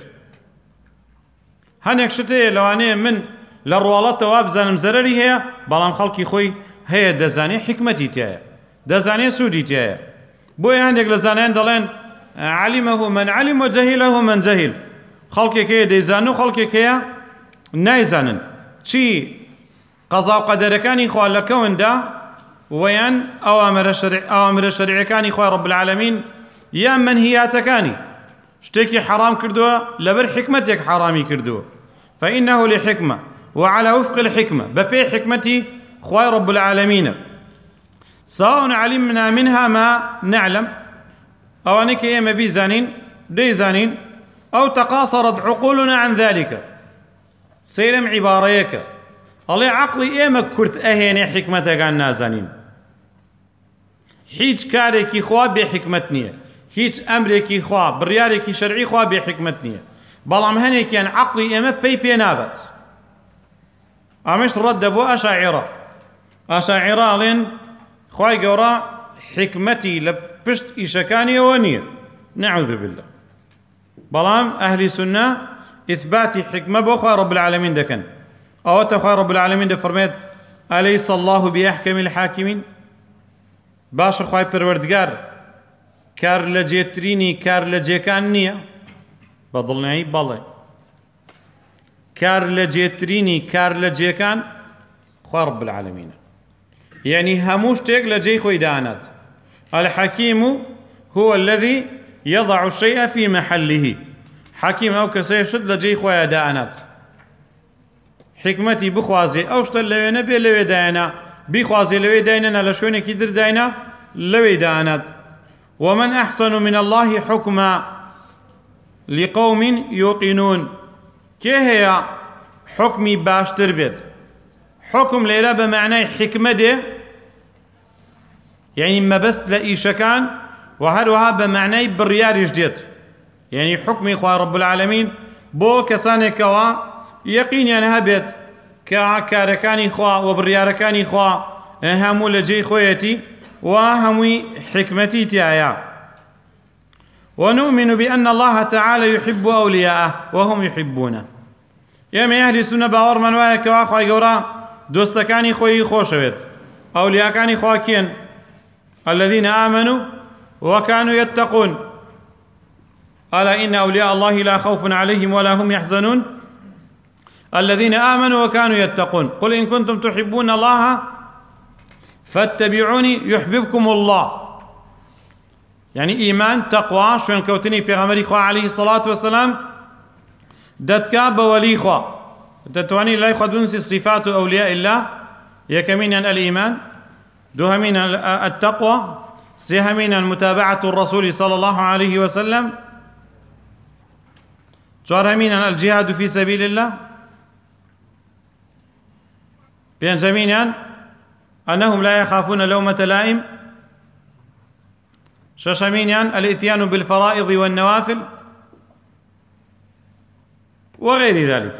هەنێک شت هەیە لەوانەیە من لە ڕواڵەتەوە بزانم زەرەری هەیە، بەڵام خەڵکی خۆی هەیە دەزانێ حکمەتی تایە، دەزانێ سوودی تایە. بۆیە هەندێک لە زانایان دەڵێن عەلیمەهو من عەلیم و جەهیلەهو من جەهیل، خەڵکێک هەیە دەیزانن و خەڵکێک هەیە نایزانن. چی قەزا و قەدەرەکانی خوا لە کەوندا ویان ئەوامرە شەریعەکانی خوای رب العالمین یان منهیاتەکانی، شتێکی حرام کردووە لەبەر حکمەتێک حرامی کردووە، فإنه لحکمة وعلى وفق الحكمة، بەپێی حکمەتی خوای رب العالمین. سواء علمنا منها ما نعلم، ئەوانەی کە ئێمە بیزانین دەیزانین، ئەو تقاصرت عقولنا عن ذلك. سەیرەم عیبارەیەکە ئەڵێ عەقڵی ئێمە کورت ئەهێنێ حکمەتەکان نازانین. هیچ کارێکی خوا بێ حکمت نییە، هیچ ئەمرێکی خوا بڕیارێکی شەرعی خوا بێ حکمت نییە، بەڵام هەنێکیان عەقڵی ئێمە پێی نابێت. ئەمەش ڕەدە بۆ ئەشاعیرە. ئەشاعیرە ئەڵێن خوای گەورە حکمەتی لە پشت ئیشەکانیەوە نییە، نەعوذ بالله. بەڵام ئەهلی سونە ئیثباتی حکمە بۆ خوای رب العالمین دەکەن. ئەوەتە خوای رب العالمین دەفەرمێت ئەلەیس الله بأحکم الحاکمین، باشە خوای پەروەردگار کار لە جێترینی کار لە جێکان نییە؟ بەدڵنیایی بەڵێ. كار لجيتريني كار لجيكان خوا رب العالمين. يعني هموش تيك لجي خوي دانات. الحكيم هو الذي يضع الشيء في محله. حكيم أو كسيشد لجي خوي دانات. حكمتي بخوازي أوشت اللوي نبي اللوي داينا بخوازي اللوي داينا لشوني كدر داينا اللوي دانات. ومن أحسن من الله حكما لقوم يوقنون. كي هي حكمي باشتر بيت؟ حكم ليلة بمعنى حكمة دي، يعني ما بس لإيشكان، وهروها بمعنى بريار جديد. يعني حكمي خواه رب العالمين بو كساني كوا يقين يعني هبت كاركاني خواه وبرياركاني خواه همو لجي خويتي وهموي حكمتي تيايا. ونؤمن بأن الله تعالى يحب أولياءه وهم يحبونه. يما أهل السنة باور من وايا كوا خواه قورا دوستكاني خوي خوشويت أولياءكاني خواكين الذين آمنوا وكانوا يتقون. ألا إن أولياء الله لا خوف عليهم ولا هم يحزنون الذين آمنوا وكانوا يتقون. قل إن كنتم تحبون الله فاتبعوني يحببكم الله. يعني إيمان تقوى شون كوتني بيغمري خواه عليه الصلاة والسلام دتكا بولي خواه تتواني لا يخدون صفات أولياء الله. يكمين الإيمان، دوهمين التقوى، سيهمين متابعة الرسول صلى الله عليه وسلم، شارهمين الجهاد في سبيل الله، بينجمين أنهم لا يخافون لومة لائم، ششمين الاتيان بالفرائض والنوافل وغير ذلك.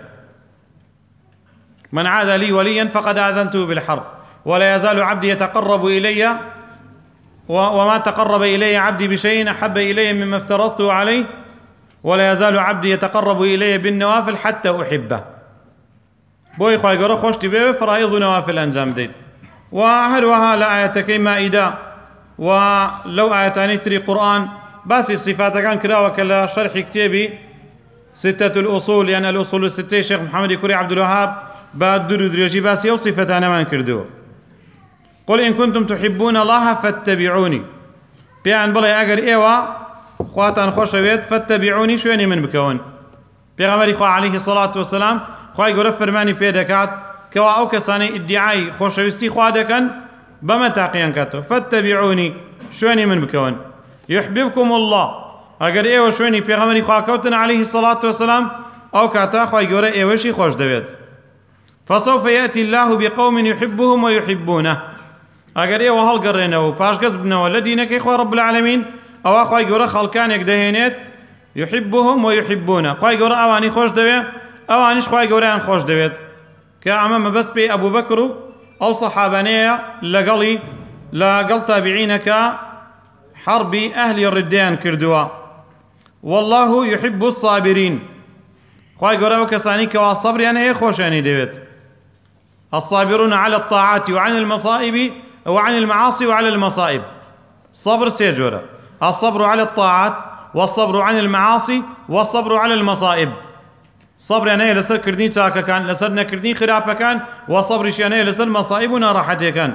من عاد لي وليا فقد آذنته بالحرب ولا يزال عبدي يتقرب إلي وما تقرب إلي عبدي بشيء أحب إلي مما افترضته عليه ولا يزال عبدي يتقرب إلي بالنوافل حتى أحبه. بوي خواهي قرأ خوشتي بيه فرائض نوافل أنجام ديد. وهروها لآياتكي مائدة ولو آياتاني تري قرآن باسي الصفات كان كراوة كلا شرح كتابي ستة الأصول، يعني الأصول الستة شيخ محمد كوري عبد الوهاب بعد درود ريجي باسي وصفة أنا ما نكردوه. قل إن كنتم تحبون الله فاتبعوني. بيان بلاي أجر إيوا خواتان خوشويت فاتبعوني شويني من بكون. بيغمري خوا عليه الصلاة والسلام خوا يقول فرماني بيدكات كوا أو كساني ادعاء خوشويستي خوا دكن بما تعقيان كاتو فاتبعوني شويني من بكون يحببكم الله. أجر إيوا شويني بيغمري خوا كوتن عليه الصلاة والسلام أو كاتا خوا يقول إيوشي خوش دويت. فسوف يأتي الله بقوم يحبهم ويحبونه. أجر إيه وهل قرينا وباش قصبنا والذين إخوة رب العالمين أو أخوة يقول خلكان يقدهينات يحبهم ويحبونه. أخوة يقول أواني خوش دويت أوانيش أخوة يقول خوش دويت. كأمام بس بي أبو بكر أو صحابانية لقل تابعينك حرب أهل الرديان كردوا. والله يحب الصابرين. أخوة يقول وكسانيك والصبر يعني إيه خوش يعني دويت. الصابرون على الطاعات وعن المصائب وعن المعاصي وعلى المصائب. صبر سيجورة الصبر على الطاعات والصبر عن المعاصي والصبر على المصائب. صبر يعني لسر كردين تاكا كان لسرنا كردين خرافة كان وصبر يعني لسر مصائبنا راحته كان.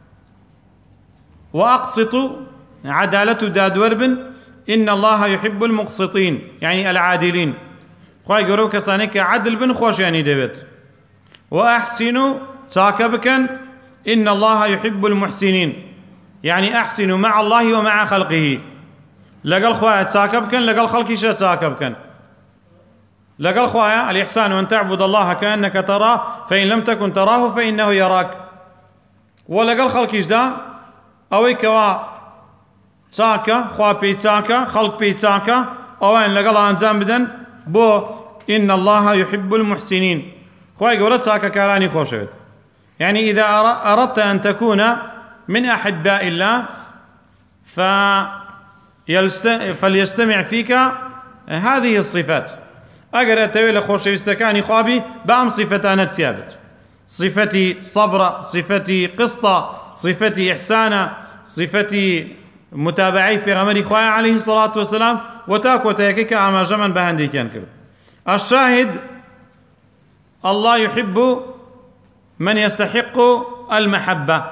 وأقسطوا عدالة داد ورب إن الله يحب المقسطين يعني العادلين. خواهي قروا كسانيك عدل بن خوش يعني ديبت. وأحسنوا تاكبكا إن الله يحب المحسنين يعني أحسنوا مع الله ومع خلقه. لقل خوايا تاكبكا لقل خلقي شا تاكبكا. لقل خوايا الإحسان أن تعبد الله كأنك تراه فإن لم تكن تراه فإنه يراك. ولقل خلقي جدا أوي كوا تاكا خوا بي تاكا خلق بي تاكا أوين لقل أنزام بدن بو إن الله يحب المحسنين. خواهي قولت ساكا كاراني خوشوت. يعني إذا أردت أن تكون من أحباء الله فليستمع فيك هذه الصفات. أقر أتويل خوشوستكاني خوابي بأم صفتان التيابت. صفتي صبر، صفتي قسطة، صفتي إحسانا، صفتي متابعي بيغمري خواهي عليه الصلاة والسلام وتاكو تاكيك أما جمن بهندي كان كرد. الشاهد الله يحب من يستحق المحبة.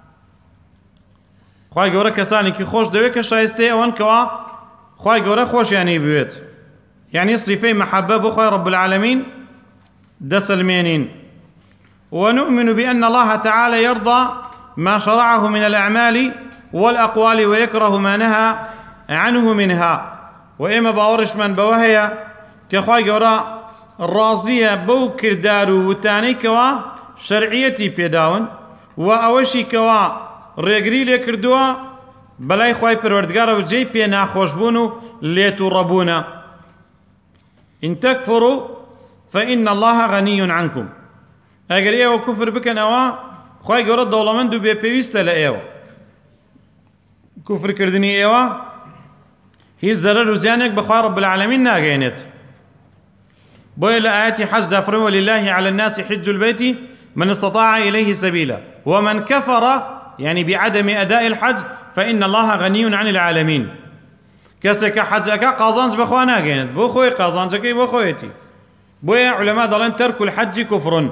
خواهی گەورە کەسانێکی خۆش دەوێت کە شایستەی ئەوەن کەوا خواهی گەورە خۆشیانی بوێت، یعنی صفەی محەبە بۆ خۆی رب العالمین دەسەلمێنین. ونؤمن بأن الله تعالى يرضى ما شرعه من الأعمال والأقوال ويكره ما نهى عنه منها. وإما باورش من بوهيا كخواهي گەورە ڕازیە بەو کردار و وتانەی کەوا شەرعیەتی پێداون و ئەوەشی کەوا ڕێگری لێ کردووە بەلای خوای پەروەردگارەوە جێی پێ ناخۆشبوون و لێت و ڕەبوونە. إن تكفروا فإن الله غني عنكم. ئەگەر ئێوە کوفر بکەنەوە خوای گەورە دەوڵەمەند و بێپێویستە لە ئێوە. کوفرکردنی ئێوە هیچ زەرەر و زیانێک بەخوا رب العالمین ناگەێنێت. بۆیە لە ئاەتی حەجدا فەرمێ ولله على الناس حج البيت من استطاع إليه سبيلا ومن كفر يعني بعدم أداء الحج فإن الله غني عن العالمين. کەسێک کە حەجەکە قازانج بەخوا ناگەێنێت بۆ خۆی قازانجەکەی بۆ خۆیەتی. بۆیە عولەما دەڵێن تەرک الحەج کوفر.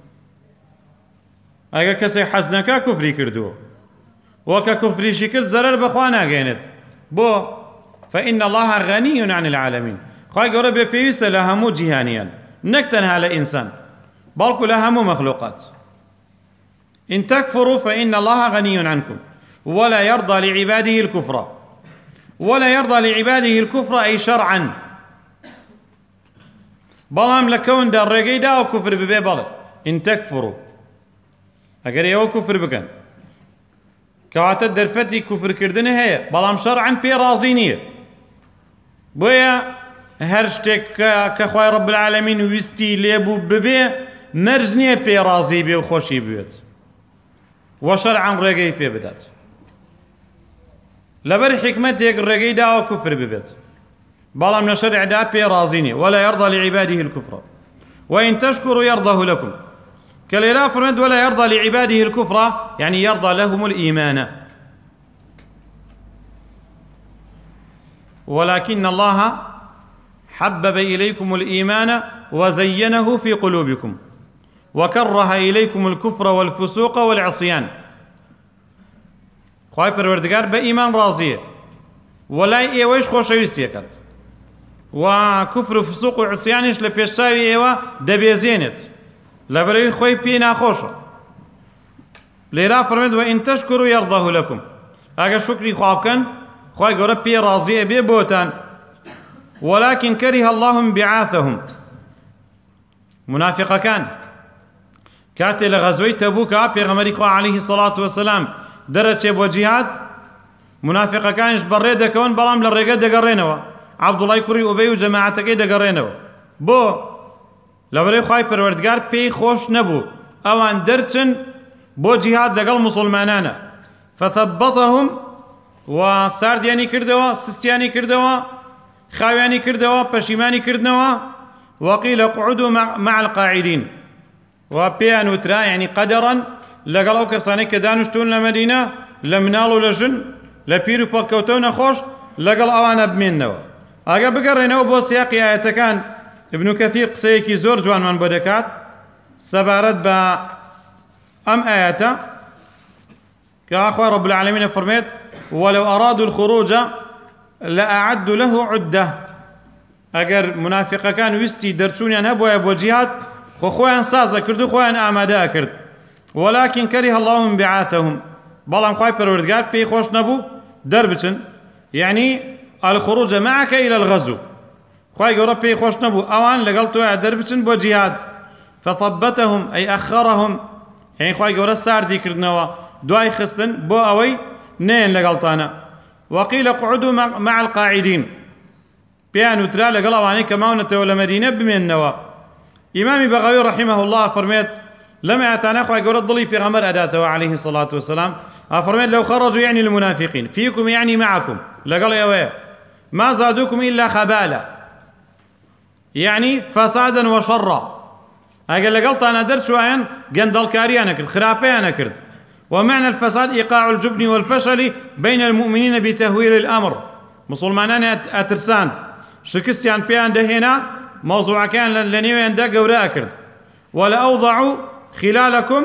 ئەگە کەسێک حەج نەکا کوفری کردووە وەکە کوفریشی کرد زەرەر بەخوا ناگەێنێت. بۆ فإن الله غني عن العالمين. خوای گەورە بێپێویستە لە هەموو جیهانیان، نەک تەنها لە ئینسان بەڵکو لە هەموو مەخلوقات. إن تكفروا فإن الله غني عنكم ولا يرضى لعباده الكفر. ولا يرضى لعباده الكفر أي شرعا. بەڵام لە کەوندا ڕێگەیدا و کوفر ببێ بەڵێ إن تكفروا ئەگەر ئێوە کوفر بکەن کەواتە دەرفەتی کوفرکردن هەیە بەڵام شەرعەن پێ ڕازی نییە. بۆیە هەر شتێک کە خوای رب العالمین ویستی لێبوو ببێ مەرج نییە پێ ڕازی بێ و خۆشی بوێت وە شەرعەن ڕێگەی پێ بدات. لەبەر حکمەتێک ڕێگەی داوە کوفر ببێت بەڵام لە شەرعدا پێ ڕازی نییە. ولا يرضى لعباده الكفر وإن تشكروا يرضه لكم. كالإله فرمت ولا يرضى لعباده الكفر يعني يرضى لهم الإيمان. ولكن الله حبب إليكم الإيمان وزينه في قلوبكم وكره إليكم الكفر والفسوق والعصيان. خوای پەروەردگار بە ئیمان ڕازیە وەلای ئێوەیش خۆشەویستیەکەت و کوفر و فسوق و عسیانیش لە پێشچاوی ئێوە دەبێزێنێت لەبەرەوەی خۆی پێی ناخۆشە. لێرا فەرمێت وئین تەشکروا یەرضەه لەکم. ئەگەر شکری خوا بکەن خوای گەورە پێی ڕازیە بێ بۆتان. ولكن كره الله انبعاثهم. منافقەکان کاتێ لە غەزوەی تەبووکە پێغەمبەری خوا عەلەیهی سەڵات وەسەلام دەرەچێ بۆ جیهاد منافقەکانیش بەڕێ دەکەون بەڵام لە ڕێگە دەگەڕێنەوە. عەبدوڵای کوڕی ئوبەی و جەماعەتەکەی دەگەڕێنەوە. بۆ لەبەرەوەی خوای پەروەردگار پێی خۆش نەبوو ئەوان دەرچن بۆ جیهاد لەگەڵ موسڵمانانە. فثبتهم و ساردیانی کردەوە سستیانی کردەوە خاویانی کردەوە پەشیمانی کردنەوە. وقيل اقعدوا مع القاعدين. و پێیان وترا یعنی قەدەڕەن لەگەڵ ئەو کەسانەی کە دانیشتوون لە مەدینە لە مناڵ و لە ژن لە پیر و پەککەوتە و نەخۆش لەگەڵ ئەوانە بمێننەوە. ئاگە بگەڕێنەوە بۆ سیاقی ئاەتەکان ابن کەثیر قسەیەکی زۆر جوانمان بۆ دەکات سەبارەت بە ئەم ئاەتە کە ئاخوا رب العالمین فەرمێت ولو أرادوا الخروج لأعدوا له عدة. ئەگەر منافقەکان ویستی دەرچوونیان هەبووە بۆ جیهاد خۆ خۆیان سازە کرد و خۆیان ئامادە کرد. ولكن كره الله انبعاثهم. بەڵام خوای پەروەردگار پێی خۆش نەبوو دەربچن يعني الخروج معك إلى الغزو. خوای گەورە پێی خۆش نەبوو ئەوان لەگەڵ تۆیان دەربچن بۆ جیهاد. فثبتهم أي أخرهم يعني خوای گەورە ساردی کردنەوە دوای خستن بۆ ئەوەی نێن لەگەڵتانە. وقيل اقعدوا مع القاعدين. پێیان وترا لەگەڵ ئەوانەی کە ماونەتەوە لە مەدینە بمێننەوە. ئیمامی بەغەوی رحمه الله فەرمێت لەم ئاەتانە خوای گەورە دڵی پێغەمبەر ئەداتەوە عەلەیهی سەڵات وسەلام ئەفەرمێت لەو خەرەجوا يعني المنافقين فيكم يعني معكم لەگەڵ ئێوەیە ما زادوكم إلا خبالا يعني فسادا وشرا. ئەگەر لەگەڵتانە دەرچوایان گەندەڵکاریانە کرد خراپەیانە کرد. ومعنى الفساد إيقاع الجبن والفشل بين المؤمنين بتهويل الأمر. مسلمانان ئەترساند شکستیان پێیان دەهێنا مەوزوعەکان لە نێویاندا گەورە کرد ولأوضع خلالكم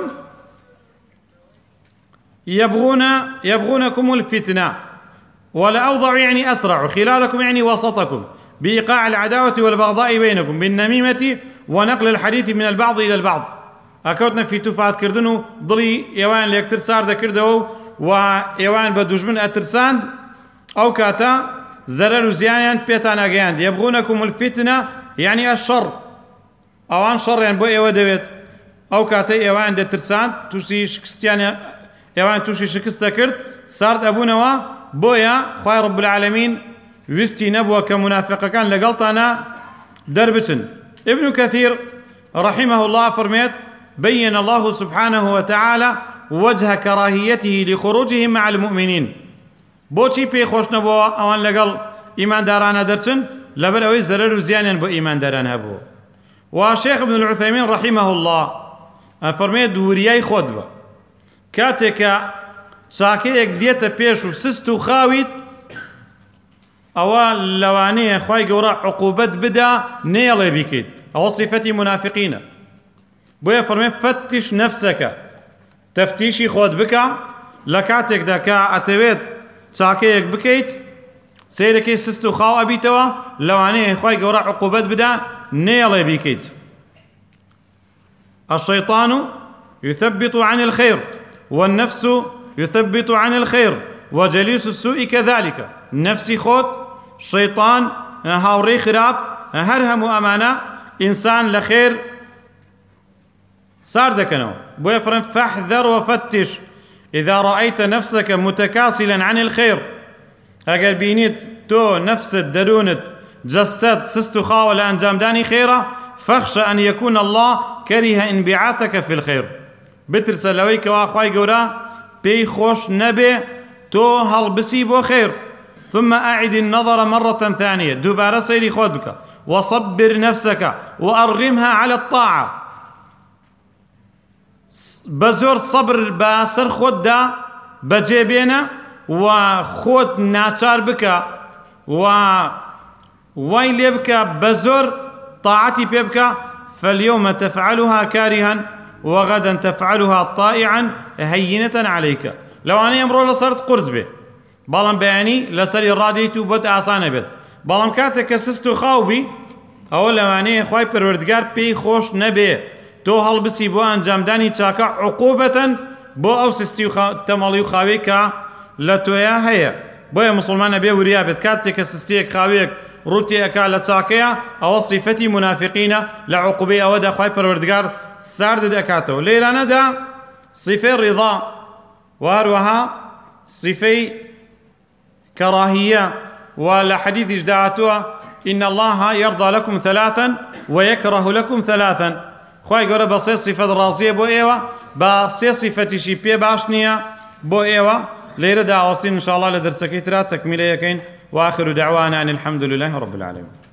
يبغونكم الفتنة. ولأوضع يعني أسرع، خلالكم يعني وسطكم، بإيقاع العداوة والبغضاء بينكم بالنميمة ونقل الحديث من البعض إلى البعض. أكوتنا في تفات كردنو ضلي يوان ليكتر سارد كردو ويوان بدوجمن أترساند أو كاتا زرر زيان بيتانا جاند. يبغونكم الفتنة يعني الشر، أوان شر يعني بو إيوه دويت أو كاتا إيوان دي ترساند توشي شكستيان إيوان توشي شكستا كرد سارد أبونوا بويا خواهي رب العالمين ويستي نبوة كمنافقة كان لقلطانا دربتن. ابن كثير رحمه الله فرميت بين الله سبحانه وتعالى وجه كراهيته لخروجهم مع المؤمنين. بوشي بي خوش نبوة اوان لقل ايمان دارانا درتن لبل اوي زرر وزيانا بو ايمان دارانا هبو. وشيخ ابن العثيمين رحمه الله فرميت دورياي خودبه كاتك ساكيك ديتا بيشو سستو خاويت أوال لوانيه خواهي قوراء عقوبت بدا نيلي بكيد أو صفتي منافقين. بويا فرمي فتش نفسك تفتيشي خود بكا لكاتك داكا أتويت ساكيك بكيت سيدكي سستو خاو أبيتوا لوانيه خواهي قوراء عقوبت بدا نيلي بكيد. الشيطان يثبط عن الخير والنفس يثبط عن الخير وجليس السوء كذلك. نفسي خود شيطان هاوري خراب هرهم أمانة إنسان لخير صار دكنو. بويا فرن فاحذر وفتش إذا رأيت نفسك متكاسلا عن الخير. أقل بينيت تو نفس درونت جستت سستو خاول أنجام داني خيرا فاخشى أن يكون الله كره انبعاثك في الخير. بترسل لويك وأخواي قولا بي خوش نبي تو هل بسيبو خير. ثم أعد النظر مرة ثانية دوباره سيري خودك وصبر نفسك وأرغمها على الطاعة. بزور صبر باسر خود دا بجيبينا وخود ناچار بك ويلي بك بزور طاعتي بك. فاليوم تفعلها كارها وغدا تفعلها طائعا هينة عليك. لو أنا يمرو لصرت قرز به بەڵام بەیانی لەسەری ڕادیت و بۆت ئاسانە بێت. بەڵام کاتێک کە سست و خاوبی ئەوە لەوانەیە خوای پەروەردگار پێی خۆش نەبێ تۆ هەڵبسی بۆ ئەنجامدانی چاکە عقوبەتەن بۆ ئەو سستی و تەمەڵی و خاوەی کە لە تۆیە هەیە. بۆیە مسلمانە بێ وریا بێت کاتێک کە سستیەک خاوەیەک ڕووتی ئەکا لە چاکەیە ئەوە صیفەتی منافقینە لە عقوبەی ئەوەدا خوای پەروەردگار ساردت ئەکاتەوە. لێرانەدا صیفەی ڕیضا و هەروەها صیفەی كراهية. ولا حديث جداعتها إن الله يرضى لكم ثلاثا ويكره لكم ثلاثا. خواهي قولا بصي صفة راضية بو إيوة بصي صفة شيبية باشنية بو إيوة. ليرة دعوة إن شاء الله لدرسكي ترى تكميلية كين. وآخر دعوانا أن الحمد لله رب العالمين.